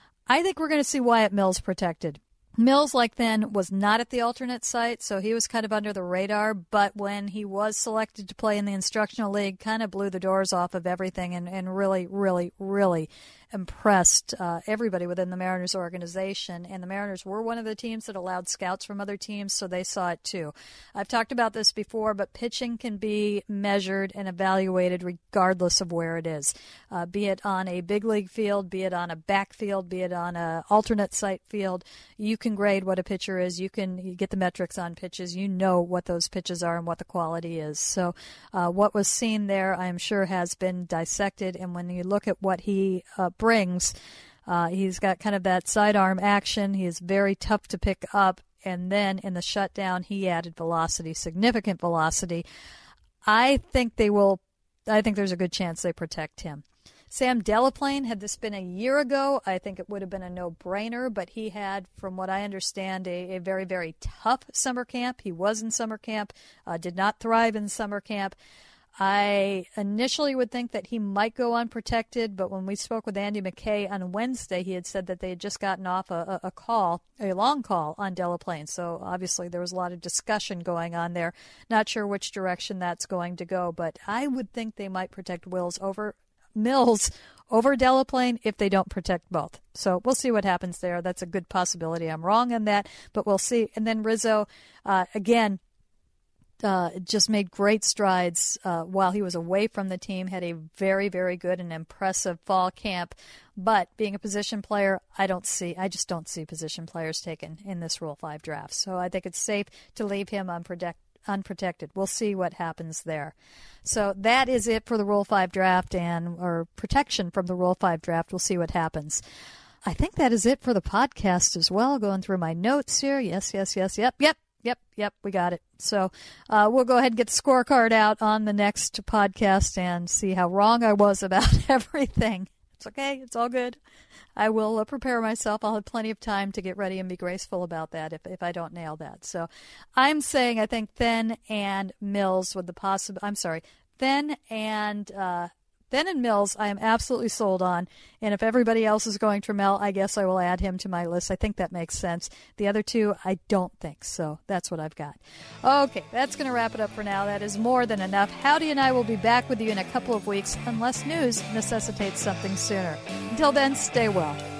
I think we're going to see Wyatt Mills protected. Mills, like then, was not at the alternate site, so he was kind of under the radar, but when he was selected to play in the instructional league, kind of blew the doors off of everything and, and really, really, really impressed uh, everybody within the Mariners organization. And the Mariners were one of the teams that allowed scouts from other teams, so they saw it too. I've talked about this before, but pitching can be measured and evaluated regardless of where it is, uh, be it on a big league field, be it on a backfield, be it on an alternate site field. You can grade what a pitcher is. You can you get the metrics on pitches. You know what those pitches are and what the quality is. So uh, what was seen there, I am sure, has been dissected. And when you look at what he uh, brings, uh, he's got kind of that sidearm action. He is very tough to pick up. And then in the shutdown, he added velocity, significant velocity. I think they will. I think there's a good chance they protect him. Sam Delaplane, had this been a year ago, I think it would have been a no-brainer, but he had, from what I understand, a, a very, very tough summer camp. He was in summer camp, uh, did not thrive in summer camp. I initially would think that he might go unprotected, but when we spoke with Andy McKay on Wednesday, he had said that they had just gotten off a, a call, a long call on Delaplane. So obviously there was a lot of discussion going on there. Not sure which direction that's going to go, but I would think they might protect Wills over Mills over Delaplane if they don't protect both. So we'll see what happens there. That's a good possibility. I'm wrong on that, but we'll see. And then Rizzo, uh, again, Uh, just made great strides uh, while he was away from the team, had a very, very good and impressive fall camp. But being a position player, I don't see, I just don't see position players taken in this Rule five draft. So I think it's safe to leave him unprotect, unprotected. We'll see what happens there. So that is it for the Rule five draft and or protection from the Rule five draft. We'll see what happens. I think that is it for the podcast as well. Going through my notes here. Yes, yes, yes, yep, yep. Yep, yep, we got it. So uh, we'll go ahead and get the scorecard out on the next podcast and see how wrong I was about everything. It's okay. It's all good. I will uh, prepare myself. I'll have plenty of time to get ready and be graceful about that if if I don't nail that. So I'm saying I think Then and Mills with the possible. I'm sorry, Then and uh, Then and Mills, I am absolutely sold on. And if everybody else is going Trammell, I guess I will add him to my list. I think that makes sense. The other two, I don't think. So that's what I've got. Okay, that's going to wrap it up for now. That is more than enough. Howdy and I will be back with you in a couple of weeks, unless news necessitates something sooner. Until then, stay well.